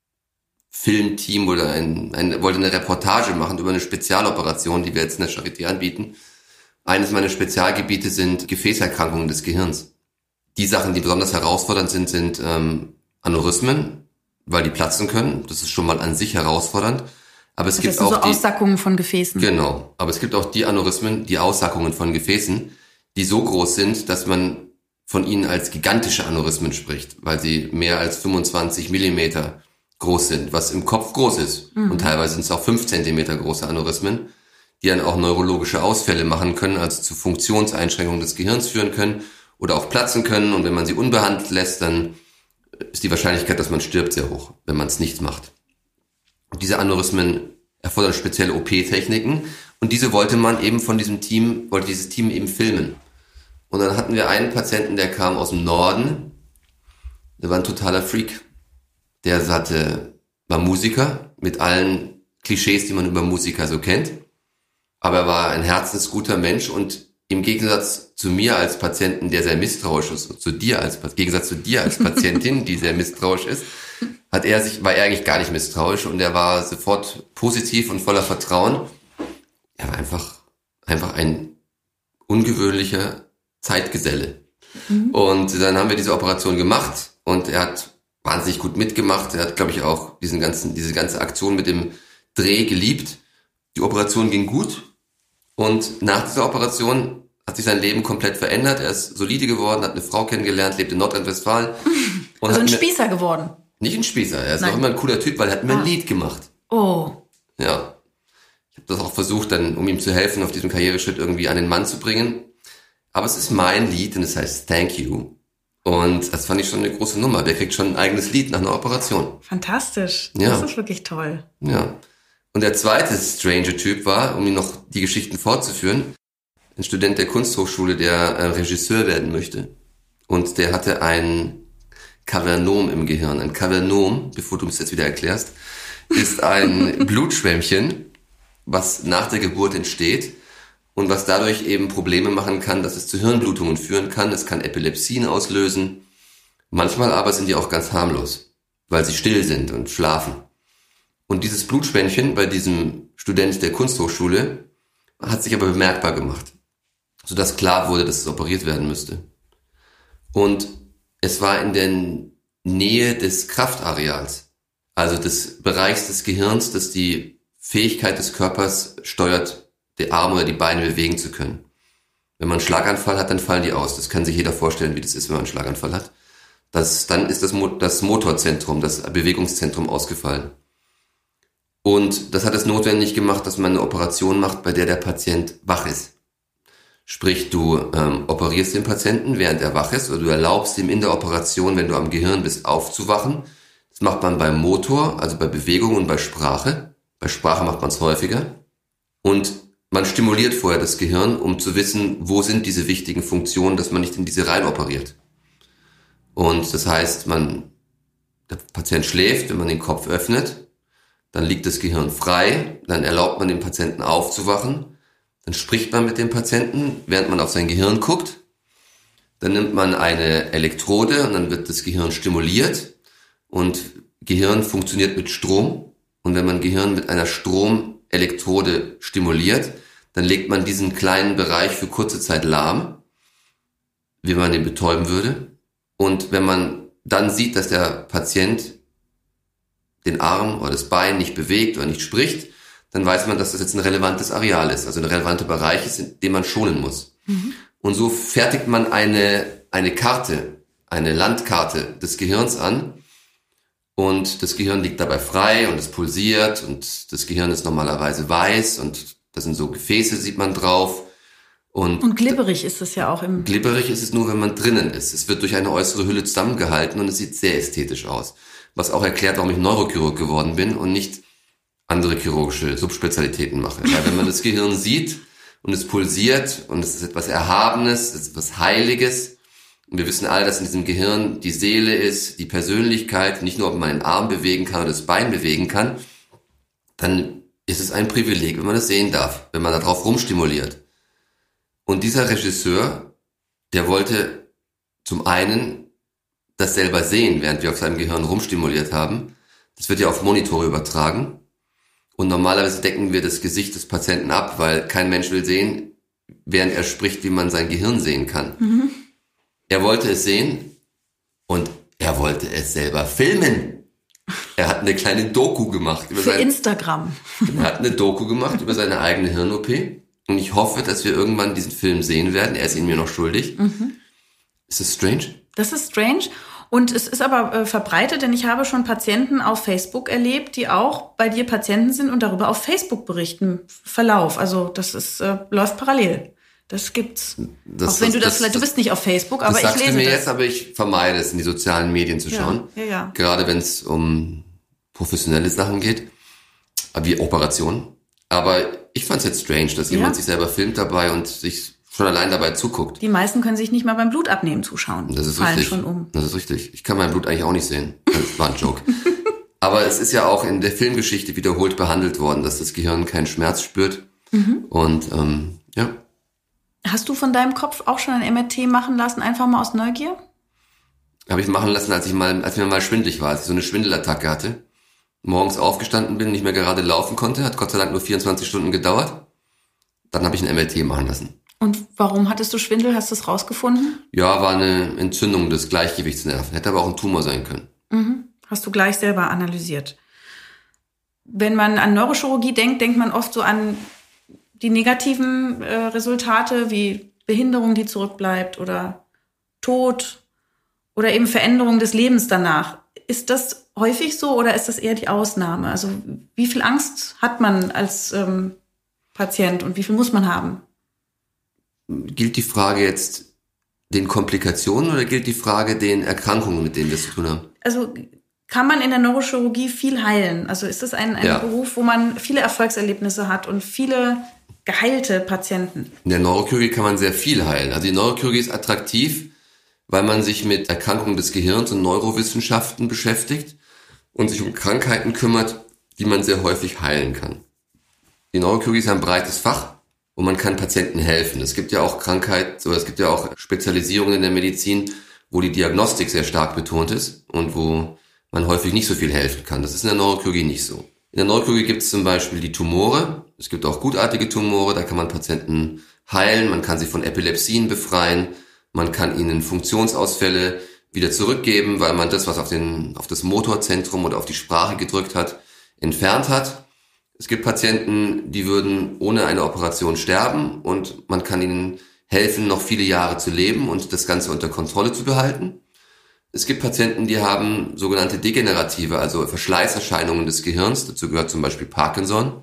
Filmteam oder ein, ein wollte eine Reportage machen über eine Spezialoperation, die wir jetzt in der Charité anbieten. Eines meiner Spezialgebiete sind Gefäßerkrankungen des Gehirns. Die Sachen, die besonders herausfordernd sind, sind ähm, Aneurysmen, weil die platzen können. Das ist schon mal an sich herausfordernd. Aber es das gibt sind auch so die Aussackungen von Gefäßen. Genau, aber es gibt auch die Aneurysmen, die Aussackungen von Gefäßen, die so groß sind, dass man von ihnen als gigantische Aneurysmen spricht, weil sie mehr als fünfundzwanzig Millimeter groß sind, was im Kopf groß ist. Mhm. Und teilweise sind es auch fünf Zentimeter große Aneurysmen, die dann auch neurologische Ausfälle machen können, also zu Funktionseinschränkungen des Gehirns führen können oder auch platzen können. Und wenn man sie unbehandelt lässt, dann ist die Wahrscheinlichkeit, dass man stirbt, sehr hoch, wenn man es nicht macht. Und diese Aneurysmen erfordern spezielle O P-Techniken. Und diese wollte man eben von diesem Team, wollte dieses Team eben filmen. Und dann hatten wir einen Patienten, der kam aus dem Norden. Der war ein totaler Freak. Der hatte, war Musiker mit allen Klischees, die man über Musiker so kennt. Aber er war ein herzensguter Mensch und im Gegensatz zu mir als Patienten, der sehr misstrauisch ist, und zu dir als, im Gegensatz zu dir als Patientin, die sehr misstrauisch ist, hat er sich, war er eigentlich gar nicht misstrauisch und er war sofort positiv und voller Vertrauen. Er war einfach, einfach ein ungewöhnlicher Zeitgeselle. Mhm. Und dann haben wir diese Operation gemacht und er hat wahnsinnig gut mitgemacht. Er hat, glaube ich, auch diesen ganzen, diese ganze Aktion mit dem Dreh geliebt. Die Operation ging gut und nach dieser Operation hat sich sein Leben komplett verändert. Er ist solide geworden, hat eine Frau kennengelernt, lebt in Nordrhein-Westfalen. Und also hat ein Spießer geworden? Nicht ein Spießer, er ist Nein. auch immer ein cooler Typ, weil er hat mir ah. ein Lied gemacht. Oh. Ja. Ich habe das auch versucht, dann, um ihm zu helfen, auf diesem Karriereschritt irgendwie an den Mann zu bringen. Aber es ist mein Lied und es heißt Thank You. Und das fand ich schon eine große Nummer. Der kriegt schon ein eigenes Lied nach einer Operation. Fantastisch. Ja. Das ist wirklich toll. Ja. Und der zweite strange Typ war, um ihn noch die Geschichten fortzuführen, ein Student der Kunsthochschule, der äh, Regisseur werden möchte. Und der hatte ein Kavernom im Gehirn. Ein Kavernom, bevor du es jetzt wieder erklärst, ist ein Blutschwämmchen, was nach der Geburt entsteht und was dadurch eben Probleme machen kann, dass es zu Hirnblutungen führen kann. Es kann Epilepsien auslösen. Manchmal aber sind die auch ganz harmlos, weil sie still sind und schlafen. Und dieses Blutschwämmchen bei diesem Student der Kunsthochschule hat sich aber bemerkbar gemacht, sodass klar wurde, dass es operiert werden müsste. Und es war in der Nähe des Kraftareals, also des Bereichs des Gehirns, das die Fähigkeit des Körpers steuert, die Arme oder die Beine bewegen zu können. Wenn man einen Schlaganfall hat, dann fallen die aus. Das kann sich jeder vorstellen, wie das ist, wenn man einen Schlaganfall hat. Das, dann ist das, Mo- das Motorzentrum, das Bewegungszentrum ausgefallen. Und das hat es notwendig gemacht, dass man eine Operation macht, bei der der Patient wach ist. Sprich, du ähm, operierst den Patienten, während er wach ist, oder du erlaubst ihm in der Operation, wenn du am Gehirn bist, aufzuwachen. Das macht man beim Motor, also bei Bewegung und bei Sprache. Bei Sprache macht man es häufiger. Und man stimuliert vorher das Gehirn, um zu wissen, wo sind diese wichtigen Funktionen, dass man nicht in diese rein operiert. Und das heißt, man, der Patient schläft, wenn man den Kopf öffnet, dann liegt das Gehirn frei, dann erlaubt man dem Patienten aufzuwachen. Dann spricht man mit dem Patienten, während man auf sein Gehirn guckt. Dann nimmt man eine Elektrode und dann wird das Gehirn stimuliert. Und Gehirn funktioniert mit Strom. Und wenn man Gehirn mit einer Stromelektrode stimuliert, dann legt man diesen kleinen Bereich für kurze Zeit lahm, wie man den betäuben würde. Und wenn man dann sieht, dass der Patient den Arm oder das Bein nicht bewegt oder nicht spricht, dann weiß man, dass das jetzt ein relevantes Areal ist, also ein relevanter Bereich ist, den man schonen muss. Mhm. Und so fertigt man eine, eine Karte, eine Landkarte des Gehirns an und das Gehirn liegt dabei frei und es pulsiert und das Gehirn ist normalerweise weiß und da sind so Gefäße, sieht man drauf. Und, und glibberig ist es ja auch im... Glibberig ist es nur, wenn man drinnen ist. Es wird durch eine äußere Hülle zusammengehalten und es sieht sehr ästhetisch aus. Was auch erklärt, warum ich Neurochirurg geworden bin und nicht andere chirurgische Subspezialitäten mache. Weil wenn man das Gehirn sieht und es pulsiert und es ist etwas Erhabenes, es ist etwas Heiliges und wir wissen alle, dass in diesem Gehirn die Seele ist, die Persönlichkeit, nicht nur, ob man den Arm bewegen kann oder das Bein bewegen kann, dann ist es ein Privileg, wenn man das sehen darf, wenn man da drauf rumstimuliert. Und dieser Regisseur, der wollte zum einen das selber sehen, während wir auf seinem Gehirn rumstimuliert haben. Das wird ja auf Monitore übertragen. Und normalerweise decken wir das Gesicht des Patienten ab, weil kein Mensch will sehen, während er spricht, wie man sein Gehirn sehen kann. Mhm. Er wollte es sehen und er wollte es selber filmen. Er hat eine kleine Doku gemacht. Über Für seine, Instagram. Er hat eine Doku gemacht über seine eigene Hirn-O P. Und ich hoffe, dass wir irgendwann diesen Film sehen werden. Er ist ihn mir noch schuldig. Mhm. Ist das strange? Das ist strange. Und es ist aber äh, verbreitet, denn ich habe schon Patienten auf Facebook erlebt, die auch bei dir Patienten sind und darüber auf Facebook berichten. Verlauf. Also das ist äh, läuft parallel. Das gibt's. Das, auch wenn das, du das, das vielleicht, du bist nicht auf Facebook, aber ich lese das. Das sagst du mir jetzt, aber ich vermeide es, in die sozialen Medien zu schauen. Ja, ja, ja. Gerade wenn es um professionelle Sachen geht, wie Operationen. Aber ich fand es jetzt strange, dass jemand ja. sich selber filmt dabei und sich schon allein dabei zuguckt. Die meisten können sich nicht mal beim Blutabnehmen zuschauen. Das ist Fallen richtig. Schon um. Das ist richtig. Ich kann mein Blut eigentlich auch nicht sehen. Das war ein Joke. Aber es ist ja auch in der Filmgeschichte wiederholt behandelt worden, dass das Gehirn keinen Schmerz spürt. Mhm. Und ähm, ja. Hast du von deinem Kopf auch schon ein M R T machen lassen, einfach mal aus Neugier? Habe ich machen lassen, als ich mal, als mir mal schwindelig war, als ich so eine Schwindelattacke hatte. Morgens aufgestanden bin, nicht mehr gerade laufen konnte, hat Gott sei Dank nur vierundzwanzig Stunden gedauert. Dann habe ich ein M R T machen lassen. Und warum hattest du Schwindel? Hast du es rausgefunden? Ja, war eine Entzündung des Gleichgewichtsnerven. Hätte aber auch ein Tumor sein können. Mhm. Hast du gleich selber analysiert. Wenn man an Neurochirurgie denkt, denkt man oft so an die negativen äh, Resultate wie Behinderung, die zurückbleibt oder Tod oder eben Veränderung des Lebens danach. Ist das häufig so oder ist das eher die Ausnahme? Also wie viel Angst hat man als ähm, Patient und wie viel muss man haben? Gilt die Frage jetzt den Komplikationen oder gilt die Frage den Erkrankungen, mit denen wir zu tun haben? Also kann man in der Neurochirurgie viel heilen? Also ist das ein, ein ja. Beruf, wo man viele Erfolgserlebnisse hat und viele geheilte Patienten? In der Neurochirurgie kann man sehr viel heilen. Also die Neurochirurgie ist attraktiv, weil man sich mit Erkrankungen des Gehirns und Neurowissenschaften beschäftigt und sich um Krankheiten kümmert, die man sehr häufig heilen kann. Die Neurochirurgie ist ein breites Fach und man kann Patienten helfen. Es gibt ja auch Krankheiten, oder es gibt ja auch Spezialisierungen in der Medizin, wo die Diagnostik sehr stark betont ist und wo man häufig nicht so viel helfen kann. Das ist in der Neurochirurgie nicht so. In der Neurochirurgie gibt es zum Beispiel die Tumore. Es gibt auch gutartige Tumore, da kann man Patienten heilen, man kann sie von Epilepsien befreien, man kann ihnen Funktionsausfälle wieder zurückgeben, weil man das, was auf den, auf das Motorzentrum oder auf die Sprache gedrückt hat, entfernt hat. Es gibt Patienten, die würden ohne eine Operation sterben und man kann ihnen helfen, noch viele Jahre zu leben und das Ganze unter Kontrolle zu behalten. Es gibt Patienten, die haben sogenannte degenerative, also Verschleißerscheinungen des Gehirns. Dazu gehört zum Beispiel Parkinson.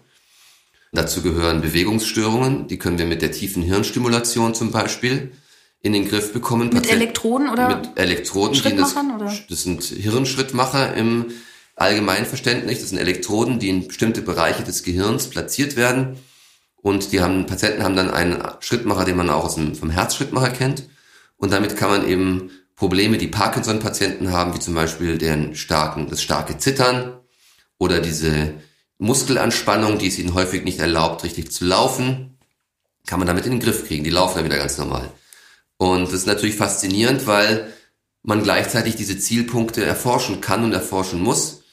Dazu gehören Bewegungsstörungen. Die können wir mit der tiefen Hirnstimulation zum Beispiel in den Griff bekommen. Mit Patienten, Elektroden oder? Mit Elektroden. Schrittmachern, die das, oder? Das sind Hirnschrittmacher im Allgemeinverständnis. Das sind Elektroden, die in bestimmte Bereiche des Gehirns platziert werden. Und die haben, Patienten haben dann einen Schrittmacher, den man auch aus dem, vom Herzschrittmacher kennt. Und damit kann man eben Probleme, die Parkinson-Patienten haben, wie zum Beispiel den starken, das starke Zittern oder diese Muskelanspannung, die es ihnen häufig nicht erlaubt, richtig zu laufen, kann man damit in den Griff kriegen. Die laufen dann wieder ganz normal. Und das ist natürlich faszinierend, weil man gleichzeitig diese Zielpunkte erforschen kann und erforschen muss.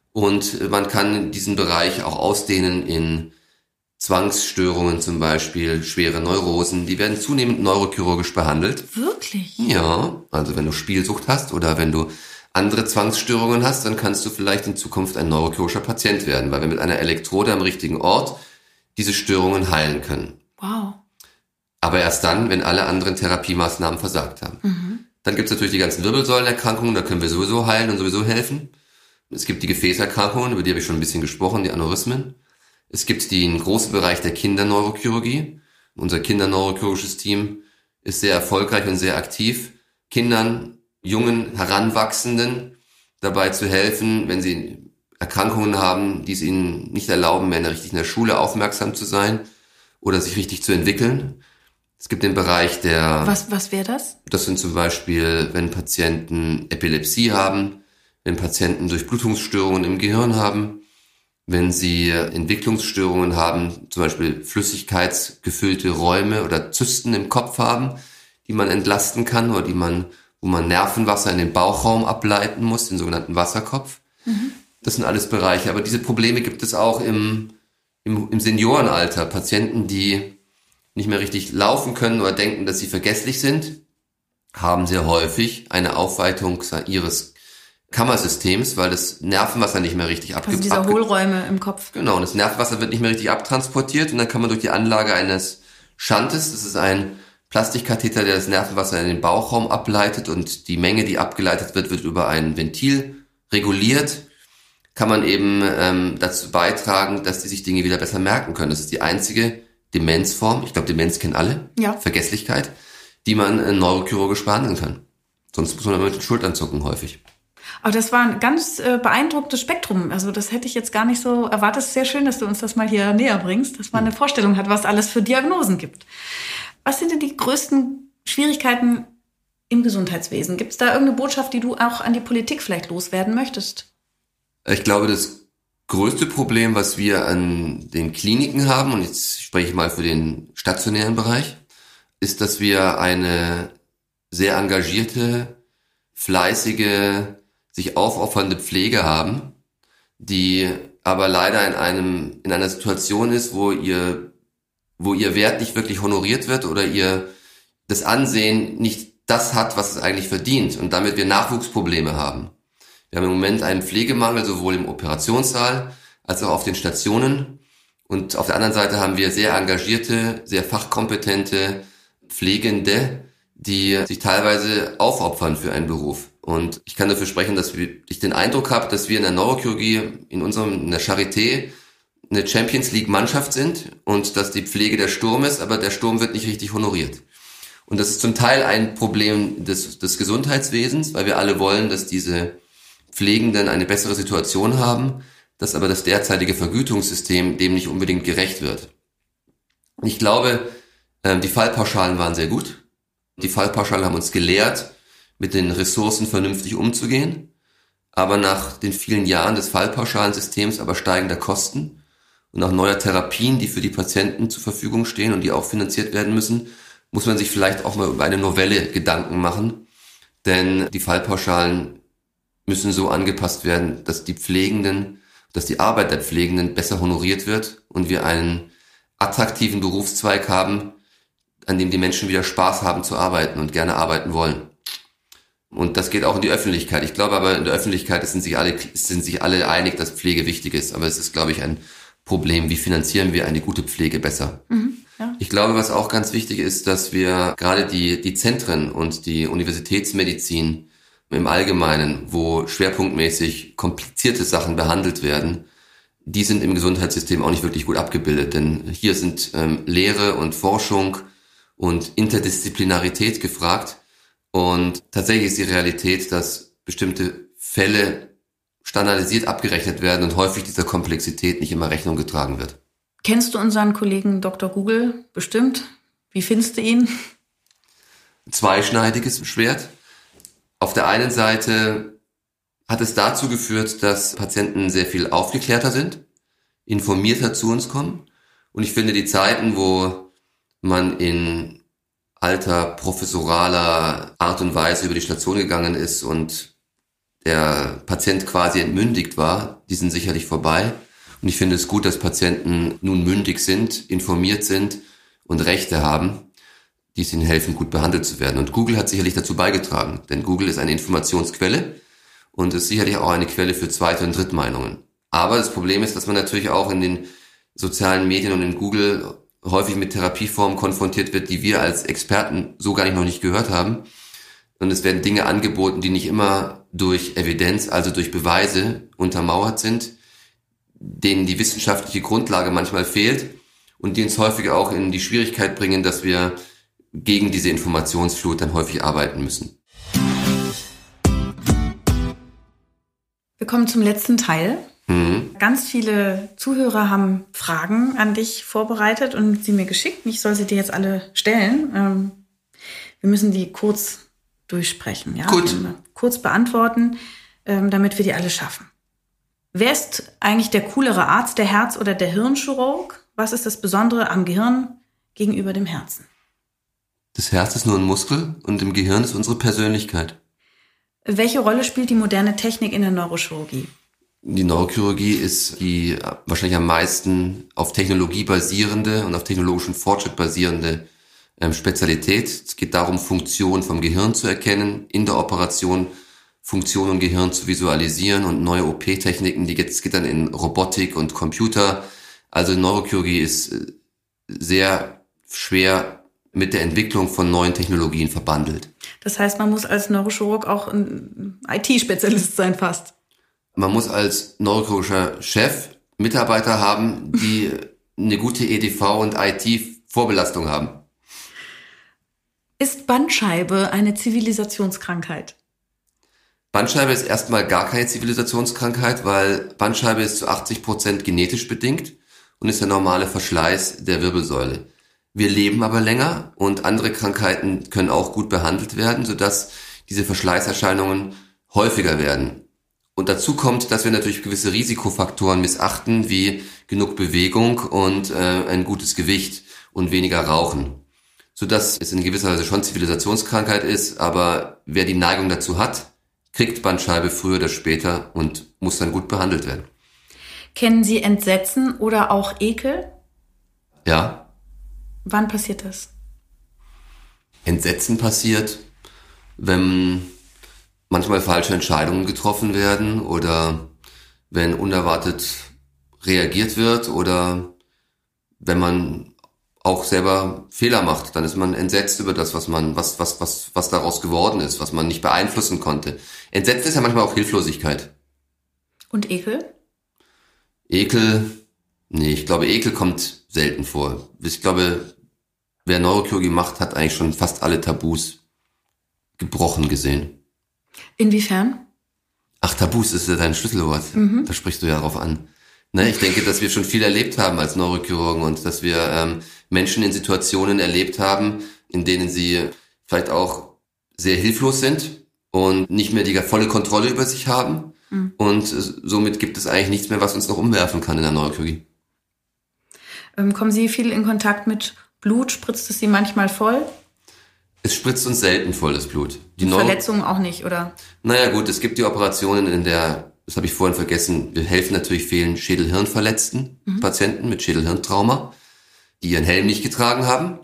Und man kann diesen Bereich auch ausdehnen in Zwangsstörungen zum Beispiel, schwere Neurosen, die werden zunehmend neurochirurgisch behandelt. Wirklich? Ja, also wenn du Spielsucht hast oder wenn du andere Zwangsstörungen hast, dann kannst du vielleicht in Zukunft ein neurochirurgischer Patient werden, weil wir mit einer Elektrode am richtigen Ort diese Störungen heilen können. Wow. Aber erst dann, wenn alle anderen Therapiemaßnahmen versagt haben. Mhm. Dann gibt es natürlich die ganzen Wirbelsäulenerkrankungen, da können wir sowieso heilen und sowieso helfen. Es gibt die Gefäßerkrankungen, über die habe ich schon ein bisschen gesprochen, die Aneurysmen. Es gibt den großen Bereich der Kinderneurochirurgie. Unser kinderneurochirurgisches Team ist sehr erfolgreich und sehr aktiv, Kindern, jungen, Heranwachsenden dabei zu helfen, wenn sie Erkrankungen haben, die es ihnen nicht erlauben, mehr richtig in der Schule aufmerksam zu sein oder sich richtig zu entwickeln. Es gibt den Bereich der... Was, was wäre das? Das sind zum Beispiel, wenn Patienten Epilepsie haben, wenn Patienten Durchblutungsstörungen im Gehirn haben, wenn sie Entwicklungsstörungen haben, zum Beispiel flüssigkeitsgefüllte Räume oder Zysten im Kopf haben, die man entlasten kann oder die man, wo man Nervenwasser in den Bauchraum ableiten muss, den sogenannten Wasserkopf. Mhm. Das sind alles Bereiche. Aber diese Probleme gibt es auch im, im, im Seniorenalter. Patienten, die nicht mehr richtig laufen können oder denken, dass sie vergesslich sind, haben sehr häufig eine Aufweitung ihres Kammersystems, weil das Nervenwasser nicht mehr richtig abgibt. Also diese abge- Hohlräume im Kopf. Genau, und das Nervenwasser wird nicht mehr richtig abtransportiert und dann kann man durch die Anlage eines Shuntes, das ist ein Plastikkatheter, der das Nervenwasser in den Bauchraum ableitet und die Menge, die abgeleitet wird, wird über ein Ventil reguliert, kann man eben ähm, dazu beitragen, dass die sich Dinge wieder besser merken können. Das ist die einzige Demenzform, ich glaube, Demenz kennen alle, ja. Vergesslichkeit, die man äh, neurochirurgisch behandeln kann. Sonst muss man immer mit den Schultern zucken häufig. Aber das war ein ganz äh, beeindrucktes Spektrum. Also das hätte ich jetzt gar nicht so erwartet. Es ist sehr schön, dass du uns das mal hier näher bringst, dass man eine Vorstellung hat, was alles für Diagnosen gibt. Was sind denn die größten Schwierigkeiten im Gesundheitswesen? Gibt es da irgendeine Botschaft, die du auch an die Politik vielleicht loswerden möchtest? Ich glaube, das größte Problem, was wir an den Kliniken haben, und jetzt spreche ich mal für den stationären Bereich, ist, dass wir eine sehr engagierte, fleißige, sich aufopfernde Pflege haben, die aber leider in einem in einer Situation ist, wo ihr wo ihr Wert nicht wirklich honoriert wird oder ihr das Ansehen nicht das hat, was es eigentlich verdient und damit wir Nachwuchsprobleme haben. Wir haben im Moment einen Pflegemangel sowohl im Operationssaal als auch auf den Stationen und auf der anderen Seite haben wir sehr engagierte, sehr fachkompetente Pflegende, die sich teilweise aufopfern für einen Beruf. Und ich kann dafür sprechen, dass ich den Eindruck habe, dass wir in der Neurochirurgie, in unserem, in der Charité, eine Champions League Mannschaft sind und dass die Pflege der Sturm ist, aber der Sturm wird nicht richtig honoriert. Und das ist zum Teil ein Problem des, des Gesundheitswesens, weil wir alle wollen, dass diese Pflegenden eine bessere Situation haben, dass aber das derzeitige Vergütungssystem dem nicht unbedingt gerecht wird. Ich glaube, die Fallpauschalen waren sehr gut. Die Fallpauschalen haben uns gelehrt, mit den Ressourcen vernünftig umzugehen. Aber nach den vielen Jahren des Fallpauschalensystems, aber steigender Kosten und auch neuer Therapien, die für die Patienten zur Verfügung stehen und die auch finanziert werden müssen, muss man sich vielleicht auch mal über eine Novelle Gedanken machen. Denn die Fallpauschalen müssen so angepasst werden, dass die Pflegenden, dass die Arbeit der Pflegenden besser honoriert wird und wir einen attraktiven Berufszweig haben, an dem die Menschen wieder Spaß haben zu arbeiten und gerne arbeiten wollen. Und das geht auch in die Öffentlichkeit. Ich glaube aber, in der Öffentlichkeit sind sich alle, sind sich alle einig, dass Pflege wichtig ist. Aber es ist, glaube ich, ein Problem. Wie finanzieren wir eine gute Pflege besser? Mhm, ja. Ich glaube, was auch ganz wichtig ist, dass wir gerade die, die Zentren und die Universitätsmedizin im Allgemeinen, wo schwerpunktmäßig komplizierte Sachen behandelt werden, die sind im Gesundheitssystem auch nicht wirklich gut abgebildet. Denn hier sind ähm, Lehre und Forschung und Interdisziplinarität gefragt. Und tatsächlich ist die Realität, dass bestimmte Fälle standardisiert abgerechnet werden und häufig dieser Komplexität nicht immer Rechnung getragen wird. Kennst du unseren Kollegen Doktor Google bestimmt? Wie findest du ihn? Zweischneidiges Schwert. Auf der einen Seite hat es dazu geführt, dass Patienten sehr viel aufgeklärter sind, informierter zu uns kommen. Und ich finde, die Zeiten, wo man in alter, professoraler Art und Weise über die Station gegangen ist und der Patient quasi entmündigt war, die sind sicherlich vorbei. Und ich finde es gut, dass Patienten nun mündig sind, informiert sind und Rechte haben, die es ihnen helfen, gut behandelt zu werden. Und Google hat sicherlich dazu beigetragen, denn Google ist eine Informationsquelle und ist sicherlich auch eine Quelle für Zweit- und Drittmeinungen. Aber das Problem ist, dass man natürlich auch in den sozialen Medien und in Google häufig mit Therapieformen konfrontiert wird, die wir als Experten so gar nicht noch nicht gehört haben. Und es werden Dinge angeboten, die nicht immer durch Evidenz, also durch Beweise untermauert sind, denen die wissenschaftliche Grundlage manchmal fehlt und die uns häufig auch in die Schwierigkeit bringen, dass wir gegen diese Informationsflut dann häufig arbeiten müssen. Wir kommen zum letzten Teil. Mhm. Ganz viele Zuhörer haben Fragen an dich vorbereitet und sie mir geschickt. Ich soll sie dir jetzt alle stellen. Wir müssen die kurz durchsprechen, ja? Gut. Kurz beantworten, damit wir die alle schaffen. Wer ist eigentlich der coolere Arzt, der Herz- oder der Hirnchirurg? Was ist das Besondere am Gehirn gegenüber dem Herzen? Das Herz ist nur ein Muskel und im Gehirn ist unsere Persönlichkeit. Welche Rolle spielt die moderne Technik in der Neurochirurgie? Die Neurochirurgie ist die wahrscheinlich am meisten auf Technologie basierende und auf technologischen Fortschritt basierende ähm, Spezialität. Es geht darum, Funktion vom Gehirn zu erkennen, in der Operation Funktion und Gehirn zu visualisieren und neue O P-Techniken, die geht, es geht dann in Robotik und Computer. Also Neurochirurgie ist sehr schwer mit der Entwicklung von neuen Technologien verbandelt. Das heißt, man muss als Neurochirurg auch ein I T-Spezialist sein fast. Man muss als neurochirurgischer Chef Mitarbeiter haben, die eine gute E D V und I T-Vorbelastung haben. Ist Bandscheibe eine Zivilisationskrankheit? Bandscheibe ist erstmal gar keine Zivilisationskrankheit, weil Bandscheibe ist zu achtzig Prozent genetisch bedingt und ist der normale Verschleiß der Wirbelsäule. Wir leben aber länger und andere Krankheiten können auch gut behandelt werden, sodass diese Verschleißerscheinungen häufiger werden. Und dazu kommt, dass wir natürlich gewisse Risikofaktoren missachten, wie genug Bewegung und äh, ein gutes Gewicht und weniger Rauchen. Sodass es in gewisser Weise schon Zivilisationskrankheit ist, aber wer die Neigung dazu hat, kriegt Bandscheibe früher oder später und muss dann gut behandelt werden. Kennen Sie Entsetzen oder auch Ekel? Ja. Wann passiert das? Entsetzen passiert, wenn manchmal falsche Entscheidungen getroffen werden oder wenn unerwartet reagiert wird oder wenn man auch selber Fehler macht, dann ist man entsetzt über das, was man, was, was, was, was daraus geworden ist, was man nicht beeinflussen konnte. Entsetzt ist ja manchmal auch Hilflosigkeit. Und Ekel? Ekel Nee, ich glaube, Ekel kommt selten vor. Ich glaube, wer Neurochirurgie macht, hat eigentlich schon fast alle Tabus gebrochen gesehen. Inwiefern? Ach, Tabus ist ja dein Schlüsselwort. Mhm. Da sprichst du ja drauf an. Ne, ich denke, dass wir schon viel erlebt haben als Neurochirurgen und dass wir ähm, Menschen in Situationen erlebt haben, in denen sie vielleicht auch sehr hilflos sind und nicht mehr die volle Kontrolle über sich haben. Mhm. Und äh, somit gibt es eigentlich nichts mehr, was uns noch umwerfen kann in der Neurochirurgie. Ähm, kommen Sie viel in Kontakt mit Blut? Spritzt es Sie manchmal voll? Es spritzt uns selten volles Blut. Die Neuro- Verletzungen auch nicht, oder? Naja gut, es gibt die Operationen, in der, das habe ich vorhin vergessen, wir helfen natürlich vielen Schädel-Hirn-verletzten mhm. Patienten mit Schädel-Hirn-Trauma, die ihren Helm nicht getragen haben.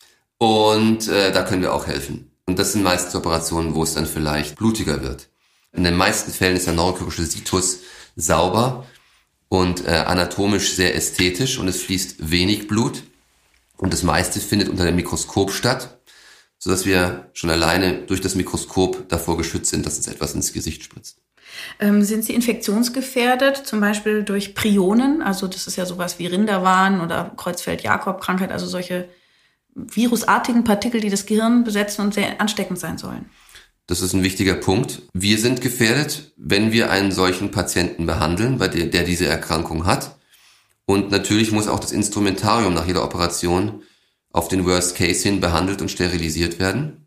Und äh, da können wir auch helfen. Und das sind meistens Operationen, wo es dann vielleicht blutiger wird. In den meisten Fällen ist der neurochirurgische Situs sauber und äh, anatomisch sehr ästhetisch und es fließt wenig Blut. Und das meiste findet unter dem Mikroskop statt, sodass wir schon alleine durch das Mikroskop davor geschützt sind, dass uns etwas ins Gesicht spritzt. Ähm, sind Sie infektionsgefährdet, zum Beispiel durch Prionen? Also das ist ja sowas wie Rinderwahn oder Creutzfeldt-Jakob-Krankheit, also solche virusartigen Partikel, die das Gehirn besetzen und sehr ansteckend sein sollen. Das ist ein wichtiger Punkt. Wir sind gefährdet, wenn wir einen solchen Patienten behandeln, bei der, der diese Erkrankung hat. Und natürlich muss auch das Instrumentarium nach jeder Operation auf den Worst Case hin behandelt und sterilisiert werden.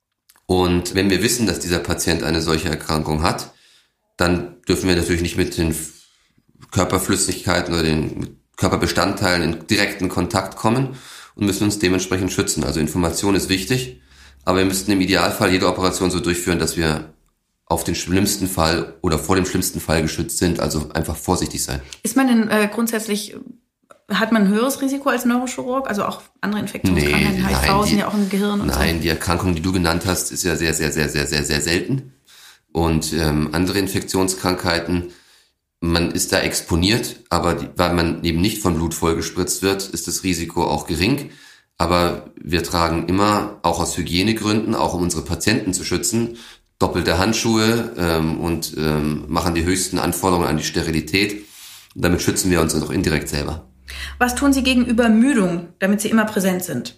Und wenn wir wissen, dass dieser Patient eine solche Erkrankung hat, dann dürfen wir natürlich nicht mit den Körperflüssigkeiten oder den Körperbestandteilen in direkten Kontakt kommen und müssen uns dementsprechend schützen. Also Information ist wichtig, aber wir müssten im Idealfall jede Operation so durchführen, dass wir auf den schlimmsten Fall oder vor dem schlimmsten Fall geschützt sind, also einfach vorsichtig sein. Ist man denn äh, grundsätzlich, hat man ein höheres Risiko als Neurochirurg? Also auch andere Infektionskrankheiten, nee, H I V nein, sind die, ja auch im Gehirn und nein, so. Nein, die Erkrankung, die du genannt hast, ist ja sehr, sehr, sehr, sehr, sehr, sehr selten. Und ähm, andere Infektionskrankheiten, man ist da exponiert, aber die, weil man eben nicht von Blut vollgespritzt wird, ist das Risiko auch gering. Aber wir tragen immer, auch aus Hygienegründen, auch um unsere Patienten zu schützen, doppelte Handschuhe ähm, und ähm, machen die höchsten Anforderungen an die Sterilität. Und damit schützen wir uns auch indirekt selber. Was tun Sie gegen Übermüdung, damit Sie immer präsent sind?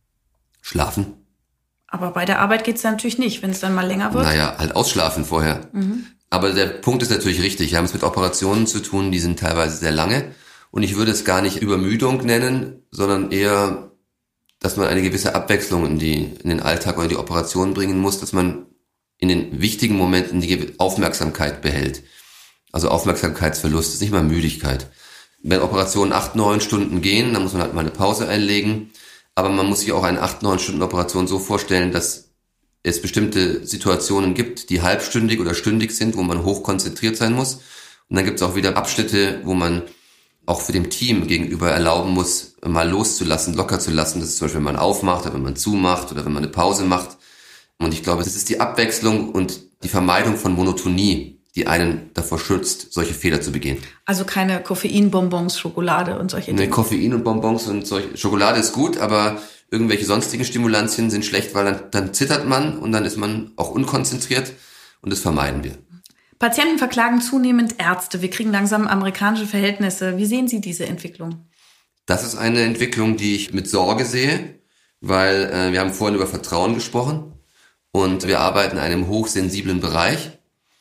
Schlafen. Aber bei der Arbeit geht's dann natürlich nicht, wenn es dann mal länger wird. Naja, halt ausschlafen vorher. Mhm. Aber der Punkt ist natürlich richtig. Wir haben es mit Operationen zu tun, die sind teilweise sehr lange. Und ich würde es gar nicht Übermüdung nennen, sondern eher, dass man eine gewisse Abwechslung in, die, in den Alltag oder die Operation bringen muss, dass man in den wichtigen Momenten die Aufmerksamkeit behält. Also Aufmerksamkeitsverlust ist nicht mal Müdigkeit. Wenn Operationen acht, neun Stunden gehen, dann muss man halt mal eine Pause einlegen. Aber man muss sich auch eine acht, neun Stunden Operation so vorstellen, dass es bestimmte Situationen gibt, die halbstündig oder stündig sind, wo man hoch konzentriert sein muss. Und dann gibt es auch wieder Abschnitte, wo man auch für dem Team gegenüber erlauben muss, mal loszulassen, locker zu lassen. Das ist zum Beispiel, wenn man aufmacht oder wenn man zumacht oder wenn man eine Pause macht. Und ich glaube, es ist die Abwechslung und die Vermeidung von Monotonie, die einen davor schützt, solche Fehler zu begehen. Also keine Koffeinbonbons, Schokolade und solche Dinge? Nee, Koffein und Bonbons und solche. Schokolade ist gut, aber irgendwelche sonstigen Stimulantien sind schlecht, weil dann, dann zittert man und dann ist man auch unkonzentriert und das vermeiden wir. Patienten verklagen zunehmend Ärzte. Wir kriegen langsam amerikanische Verhältnisse. Wie sehen Sie diese Entwicklung? Das ist eine Entwicklung, die ich mit Sorge sehe, weil äh, wir haben vorhin über Vertrauen gesprochen und wir arbeiten in einem hochsensiblen Bereich.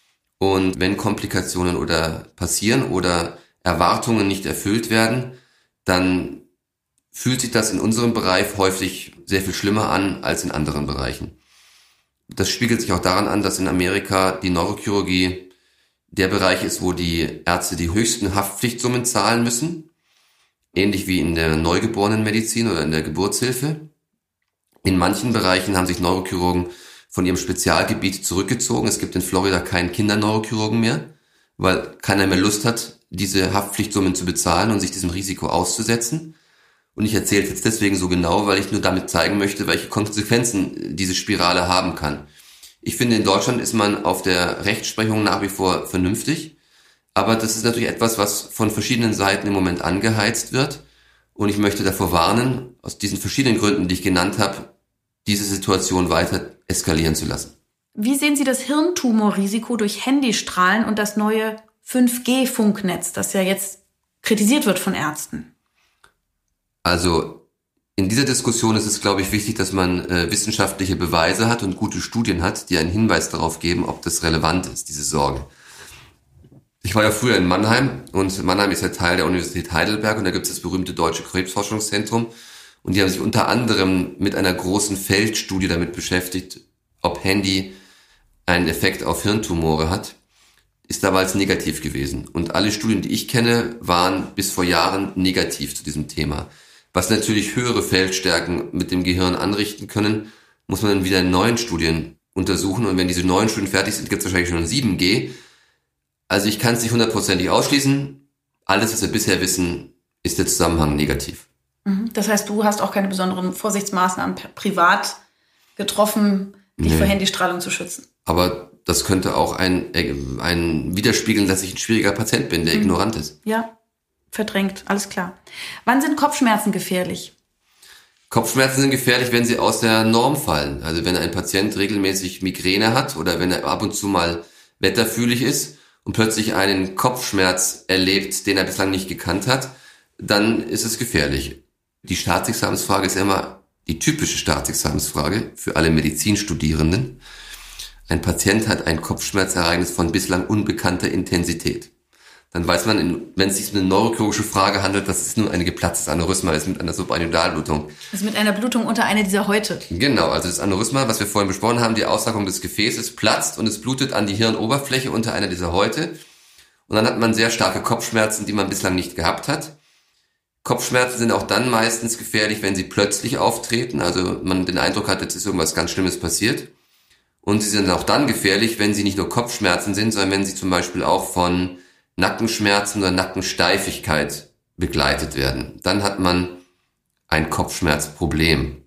Und wenn Komplikationen oder passieren oder Erwartungen nicht erfüllt werden, dann fühlt sich das in unserem Bereich häufig sehr viel schlimmer an als in anderen Bereichen. Das spiegelt sich auch daran an, dass in Amerika die Neurochirurgie der Bereich ist, wo die Ärzte die höchsten Haftpflichtsummen zahlen müssen, ähnlich wie in der Neugeborenenmedizin oder in der Geburtshilfe. In manchen Bereichen haben sich Neurochirurgen von ihrem Spezialgebiet zurückgezogen. Es gibt in Florida keinen Kinderneurochirurgen mehr, weil keiner mehr Lust hat, diese Haftpflichtsummen zu bezahlen und sich diesem Risiko auszusetzen. Und ich erzähle es jetzt deswegen so genau, weil ich nur damit zeigen möchte, welche Konsequenzen diese Spirale haben kann. Ich finde, in Deutschland ist man auf der Rechtsprechung nach wie vor vernünftig, aber das ist natürlich etwas, was von verschiedenen Seiten im Moment angeheizt wird. Und ich möchte davor warnen, aus diesen verschiedenen Gründen, die ich genannt habe, diese Situation weiter eskalieren zu lassen. Wie sehen Sie das Hirntumorrisiko durch Handystrahlen und das neue fünf G Funknetz, das ja jetzt kritisiert wird von Ärzten? Also in dieser Diskussion ist es, glaube ich, wichtig, dass man äh, wissenschaftliche Beweise hat und gute Studien hat, die einen Hinweis darauf geben, ob das relevant ist, diese Sorge. Ich war ja früher in Mannheim und Mannheim ist ja Teil der Universität Heidelberg und da gibt es das berühmte Deutsche Krebsforschungszentrum und die haben sich unter anderem mit einer großen Feldstudie damit beschäftigt, ob Handy einen Effekt auf Hirntumore hat, ist damals negativ gewesen. Und alle Studien, die ich kenne, waren bis vor Jahren negativ zu diesem Thema. Was natürlich höhere Feldstärken mit dem Gehirn anrichten können, muss man dann wieder in neuen Studien untersuchen. Und wenn diese neuen Studien fertig sind, gibt es wahrscheinlich schon sieben G. Also ich kann es nicht hundertprozentig ausschließen. Alles, was wir bisher wissen, ist der Zusammenhang negativ. Das heißt, du hast auch keine besonderen Vorsichtsmaßnahmen privat getroffen, dich nee. vor Handystrahlung zu schützen. Aber das könnte auch ein, ein widerspiegeln, dass ich ein schwieriger Patient bin, der mhm. ignorant ist. Ja, verdrängt, alles klar. Wann sind Kopfschmerzen gefährlich? Kopfschmerzen sind gefährlich, wenn sie aus der Norm fallen. Also wenn ein Patient regelmäßig Migräne hat oder wenn er ab und zu mal wetterfühlig ist und plötzlich einen Kopfschmerz erlebt, den er bislang nicht gekannt hat, dann ist es gefährlich. Die Staatsexamensfrage ist immer die typische Staatsexamensfrage für alle Medizinstudierenden. Ein Patient hat ein Kopfschmerzereignis von bislang unbekannter Intensität. Dann weiß man, wenn es sich um eine neurochirurgische Frage handelt, dass es nur ein geplatztes Aneurysma ist mit einer Subarachnoidalblutung. Das ist mit einer Blutung unter einer dieser Häute. Genau, also das Aneurysma, was wir vorhin besprochen haben, die Auslagerung des Gefäßes platzt und es blutet an die Hirnoberfläche unter einer dieser Häute. Und dann hat man sehr starke Kopfschmerzen, die man bislang nicht gehabt hat. Kopfschmerzen sind auch dann meistens gefährlich, wenn sie plötzlich auftreten, also man den Eindruck hat, jetzt ist irgendwas ganz Schlimmes passiert. Und sie sind auch dann gefährlich, wenn sie nicht nur Kopfschmerzen sind, sondern wenn sie zum Beispiel auch von Nackenschmerzen oder Nackensteifigkeit begleitet werden. Dann hat man ein Kopfschmerzproblem.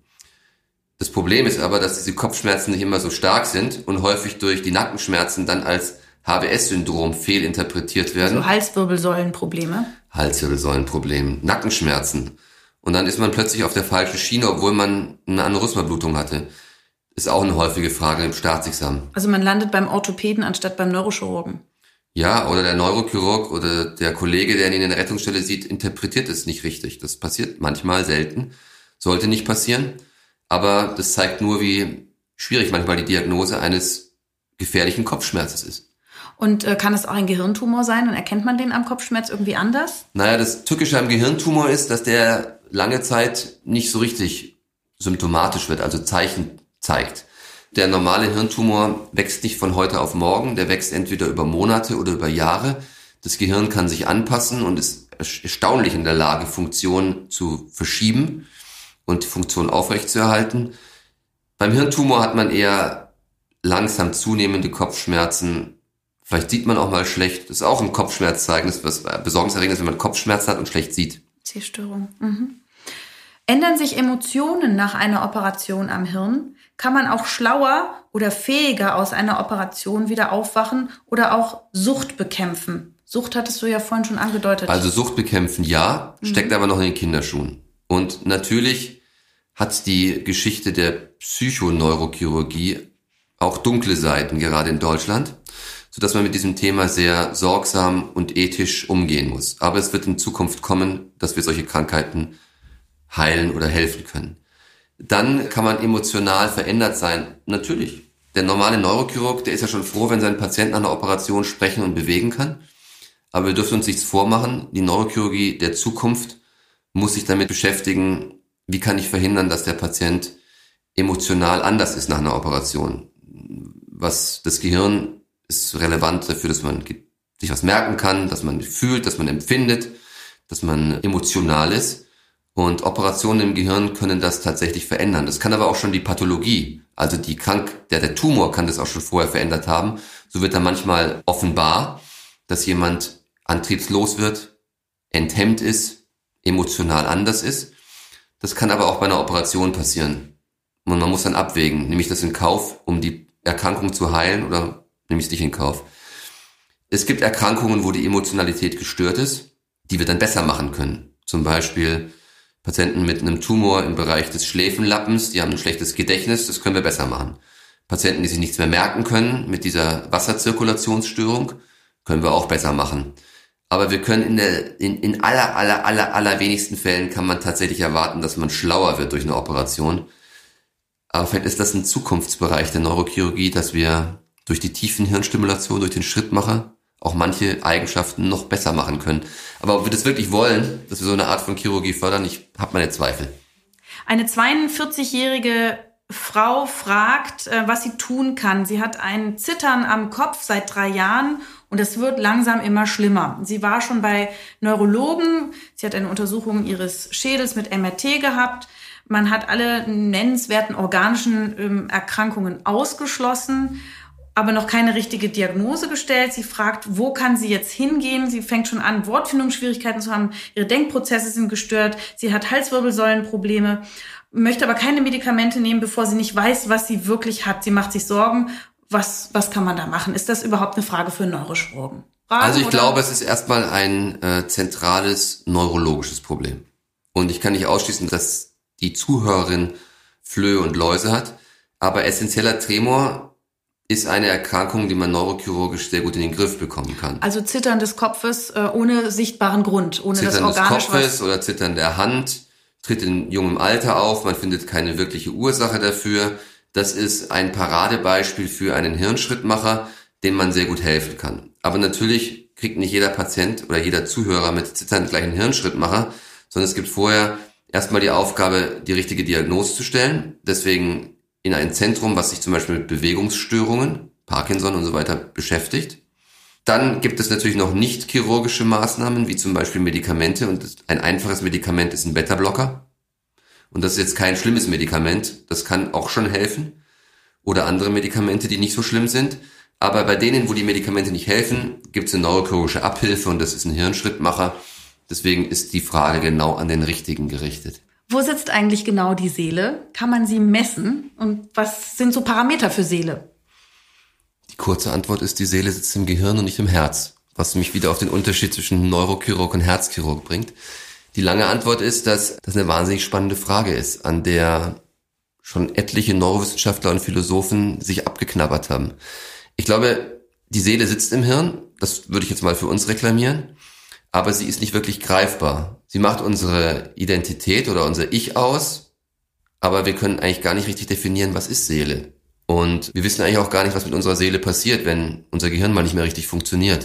Das Problem ist aber, dass diese Kopfschmerzen nicht immer so stark sind und häufig durch die Nackenschmerzen dann als H B S-Syndrom fehlinterpretiert werden. Also Halswirbelsäulenprobleme? Halswirbelsäulenproblem, Nackenschmerzen. Und dann ist man plötzlich auf der falschen Schiene, obwohl man eine Aneurysmablutung hatte. Ist auch eine häufige Frage im Staatsexamen. Also man landet beim Orthopäden anstatt beim Neurochirurgen? Ja, oder der Neurochirurg oder der Kollege, der ihn in der Rettungsstelle sieht, interpretiert es nicht richtig. Das passiert manchmal, selten. Sollte nicht passieren. Aber das zeigt nur, wie schwierig manchmal die Diagnose eines gefährlichen Kopfschmerzes ist. Und äh, kann es auch ein Gehirntumor sein? Und erkennt man den am Kopfschmerz irgendwie anders? Naja, das Tückische am Gehirntumor ist, dass der lange Zeit nicht so richtig symptomatisch wird, also Zeichen zeigt. Der normale Hirntumor wächst nicht von heute auf morgen, der wächst entweder über Monate oder über Jahre. Das Gehirn kann sich anpassen und ist erstaunlich in der Lage, Funktionen zu verschieben und die Funktion aufrechtzuerhalten. Beim Hirntumor hat man eher langsam zunehmende Kopfschmerzen. Vielleicht sieht man auch mal schlecht. Das ist auch ein Kopfschmerzzeichen, was besorgniserregend ist, wenn man Kopfschmerzen hat und schlecht sieht. Sehstörung. Mhm. Ändern sich Emotionen nach einer Operation am Hirn? Kann man auch schlauer oder fähiger aus einer Operation wieder aufwachen oder auch Sucht bekämpfen? Sucht hattest du ja vorhin schon angedeutet. Also Sucht bekämpfen ja, steckt mhm. aber noch in den Kinderschuhen. Und natürlich hat die Geschichte der Psychoneurochirurgie auch dunkle Seiten, gerade in Deutschland, sodass man mit diesem Thema sehr sorgsam und ethisch umgehen muss. Aber es wird in Zukunft kommen, dass wir solche Krankheiten heilen oder helfen können. Dann kann man emotional verändert sein. Natürlich. Der normale Neurochirurg, der ist ja schon froh, wenn sein Patient nach einer Operation sprechen und bewegen kann. Aber wir dürfen uns nichts vormachen. Die Neurochirurgie der Zukunft muss sich damit beschäftigen, wie kann ich verhindern, dass der Patient emotional anders ist nach einer Operation. Was das Gehirn ist relevant dafür, dass man sich was merken kann, dass man fühlt, dass man empfindet, dass man emotional ist. Und Operationen im Gehirn können das tatsächlich verändern. Das kann aber auch schon die Pathologie, also die Krank, der, der Tumor kann das auch schon vorher verändert haben. So wird dann manchmal offenbar, dass jemand antriebslos wird, enthemmt ist, emotional anders ist. Das kann aber auch bei einer Operation passieren. Und man muss dann abwägen, nehme ich das in Kauf, um die Erkrankung zu heilen oder nehme ich es nicht in Kauf. Es gibt Erkrankungen, wo die Emotionalität gestört ist, die wir dann besser machen können. Zum Beispiel Patienten mit einem Tumor im Bereich des Schläfenlappens, die haben ein schlechtes Gedächtnis, das können wir besser machen. Patienten, die sich nichts mehr merken können mit dieser Wasserzirkulationsstörung, können wir auch besser machen. Aber wir können in der, in, in aller, aller, aller, aller wenigsten Fällen kann man tatsächlich erwarten, dass man schlauer wird durch eine Operation. Aber vielleicht ist das ein Zukunftsbereich der Neurochirurgie, dass wir durch die tiefen Hirnstimulation, durch den Schrittmacher auch manche Eigenschaften noch besser machen können. Aber ob wir das wirklich wollen, dass wir so eine Art von Chirurgie fördern, ich habe meine Zweifel. Eine zweiundvierzigjährige Frau fragt, was sie tun kann. Sie hat ein Zittern am Kopf seit drei Jahren und es wird langsam immer schlimmer. Sie war schon bei Neurologen. Sie hat eine Untersuchung ihres Schädels mit M R T gehabt. Man hat alle nennenswerten organischen ähm, Erkrankungen ausgeschlossen, aber noch keine richtige Diagnose gestellt. Sie fragt, wo kann sie jetzt hingehen? Sie fängt schon an, Wortfindungsschwierigkeiten zu haben. Ihre Denkprozesse sind gestört. Sie hat Halswirbelsäulenprobleme, möchte aber keine Medikamente nehmen, bevor sie nicht weiß, was sie wirklich hat. Sie macht sich Sorgen. Was, was kann man da machen? Ist das überhaupt eine Frage für einen Neurochirurgen? Fragen, also ich oder? glaube, es ist erstmal ein äh, zentrales neurologisches Problem. Und ich kann nicht ausschließen, dass die Zuhörerin Flöhe und Läuse hat. Aber essentieller Tremor ist eine Erkrankung, die man neurochirurgisch sehr gut in den Griff bekommen kann. Also Zittern des Kopfes äh, ohne sichtbaren Grund, ohne Zittern das organisch des Kopfes was... oder Zittern der Hand, tritt in jungem Alter auf, man findet keine wirkliche Ursache dafür. Das ist ein Paradebeispiel für einen Hirnschrittmacher, dem man sehr gut helfen kann. Aber natürlich kriegt nicht jeder Patient oder jeder Zuhörer mit Zittern gleich einen Hirnschrittmacher, sondern es gibt vorher erstmal die Aufgabe, die richtige Diagnose zu stellen. Deswegen in ein Zentrum, was sich zum Beispiel mit Bewegungsstörungen, Parkinson und so weiter beschäftigt. Dann gibt es natürlich noch nicht chirurgische Maßnahmen, wie zum Beispiel Medikamente. Und ein einfaches Medikament ist ein Beta-Blocker. Und das ist jetzt kein schlimmes Medikament. Das kann auch schon helfen. Oder andere Medikamente, die nicht so schlimm sind. Aber bei denen, wo die Medikamente nicht helfen, gibt es eine neurochirurgische Abhilfe und das ist ein Hirnschrittmacher. Deswegen ist die Frage genau an den Richtigen gerichtet. Wo sitzt eigentlich genau die Seele? Kann man sie messen? Und was sind so Parameter für Seele? Die kurze Antwort ist, die Seele sitzt im Gehirn und nicht im Herz. Was mich wieder auf den Unterschied zwischen Neurochirurg und Herzchirurg bringt. Die lange Antwort ist, dass das eine wahnsinnig spannende Frage ist, an der schon etliche Neurowissenschaftler und Philosophen sich abgeknabbert haben. Ich glaube, die Seele sitzt im Hirn, das würde ich jetzt mal für uns reklamieren, aber sie ist nicht wirklich greifbar. Sie macht unsere Identität oder unser Ich aus, aber wir können eigentlich gar nicht richtig definieren, was ist Seele. Und wir wissen eigentlich auch gar nicht, was mit unserer Seele passiert, wenn unser Gehirn mal nicht mehr richtig funktioniert.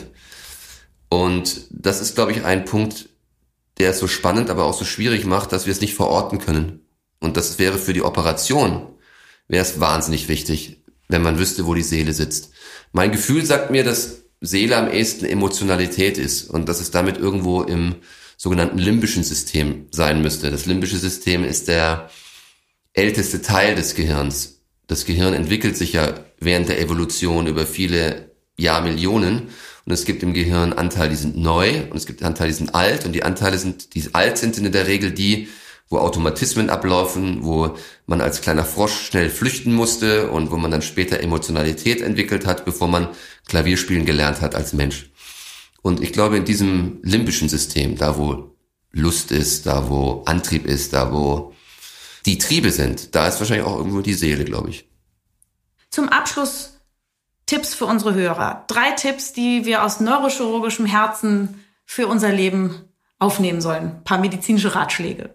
Und das ist, glaube ich, ein Punkt, der es so spannend, aber auch so schwierig macht, dass wir es nicht verorten können. Und das wäre für die Operation, wäre es wahnsinnig wichtig, wenn man wüsste, wo die Seele sitzt. Mein Gefühl sagt mir, dass Seele am ehesten Emotionalität ist und dass es damit irgendwo im sogenannten limbischen System sein müsste. Das limbische System ist der älteste Teil des Gehirns. Das Gehirn entwickelt sich ja während der Evolution über viele Jahrmillionen und es gibt im Gehirn Anteile, die sind neu und es gibt Anteile, die sind alt und die Anteile, sind, die alt sind, sind in der Regel die, wo Automatismen ablaufen, wo man als kleiner Frosch schnell flüchten musste und wo man dann später Emotionalität entwickelt hat, bevor man Klavierspielen gelernt hat als Mensch. Und ich glaube, in diesem limbischen System, da wo Lust ist, da wo Antrieb ist, da wo die Triebe sind, da ist wahrscheinlich auch irgendwo die Seele, glaube ich. Zum Abschluss Tipps für unsere Hörer. Drei Tipps, die wir aus neurochirurgischem Herzen für unser Leben aufnehmen sollen. Ein paar medizinische Ratschläge.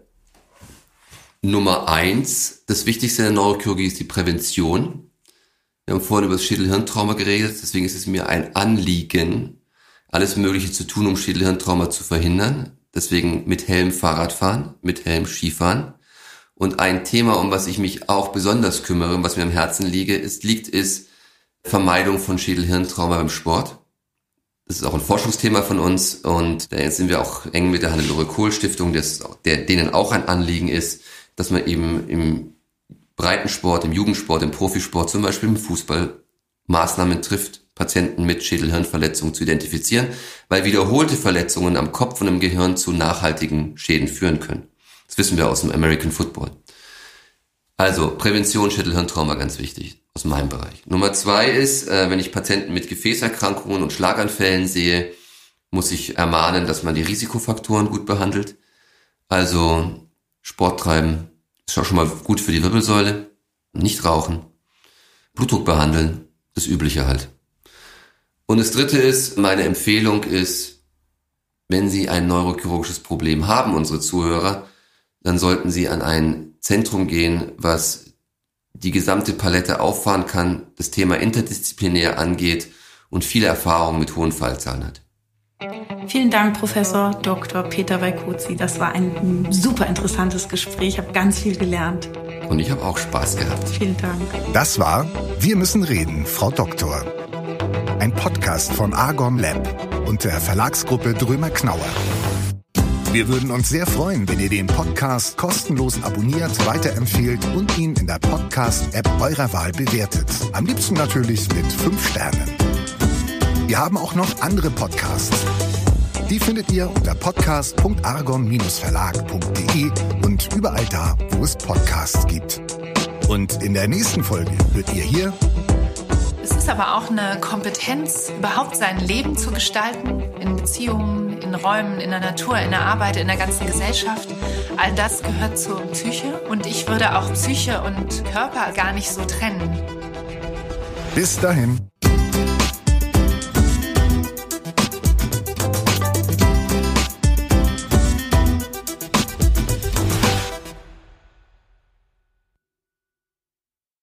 Nummer eins, das Wichtigste in der Neurochirurgie ist die Prävention. Wir haben vorhin über das Schädel-Hirntrauma geredet, deswegen ist es mir ein Anliegen, alles Mögliche zu tun, um Schädel-Hirntrauma zu verhindern. Deswegen mit Helm Fahrrad fahren, mit Helm Skifahren. Und ein Thema, um was ich mich auch besonders kümmere, was mir am Herzen liege, ist, liegt, ist Vermeidung von Schädel-Hirntrauma beim Sport. Das ist auch ein Forschungsthema von uns und da sind wir auch eng mit der Hannelore-Kohl-Stiftung, der, denen auch ein Anliegen ist, dass man eben im Breitensport, im Jugendsport, im Profisport, zum Beispiel im Fußball, Maßnahmen trifft, Patienten mit Schädel-Hirnverletzungen zu identifizieren, weil wiederholte Verletzungen am Kopf und im Gehirn zu nachhaltigen Schäden führen können. Das wissen wir aus dem American Football. Also Prävention, Schädel-Hirntrauma, ganz wichtig aus meinem Bereich. Nummer zwei ist, äh, wenn ich Patienten mit Gefäßerkrankungen und Schlaganfällen sehe, muss ich ermahnen, dass man die Risikofaktoren gut behandelt. Also Sport treiben, ist auch schon mal gut für die Wirbelsäule, nicht rauchen, Blutdruck behandeln, das Übliche halt. Und das dritte ist, meine Empfehlung ist, wenn Sie ein neurochirurgisches Problem haben, unsere Zuhörer, dann sollten Sie an ein Zentrum gehen, was die gesamte Palette auffahren kann, das Thema interdisziplinär angeht und viele Erfahrungen mit hohen Fallzahlen hat. Vielen Dank, Professor Doktor Peter Weikotzi. Das war ein super interessantes Gespräch. Ich habe ganz viel gelernt. Und ich habe auch Spaß gehabt. Vielen Dank. Das war Wir müssen reden, Frau Doktor. Ein Podcast von Argon Lab und der Verlagsgruppe Drömer-Knauer. Wir würden uns sehr freuen, wenn ihr den Podcast kostenlos abonniert, weiterempfehlt und ihn in der Podcast-App eurer Wahl bewertet. Am liebsten natürlich mit fünf Sternen. Wir haben auch noch andere Podcasts. Die findet ihr unter podcast punkt argon verlag punkt de und überall da, wo es Podcasts gibt. Und in der nächsten Folge hört ihr hier... Es ist aber auch eine Kompetenz, überhaupt sein Leben zu gestalten, in Beziehungen, in Räumen, in der Natur, in der Arbeit, in der ganzen Gesellschaft. All das gehört zur Psyche und ich würde auch Psyche und Körper gar nicht so trennen. Bis dahin.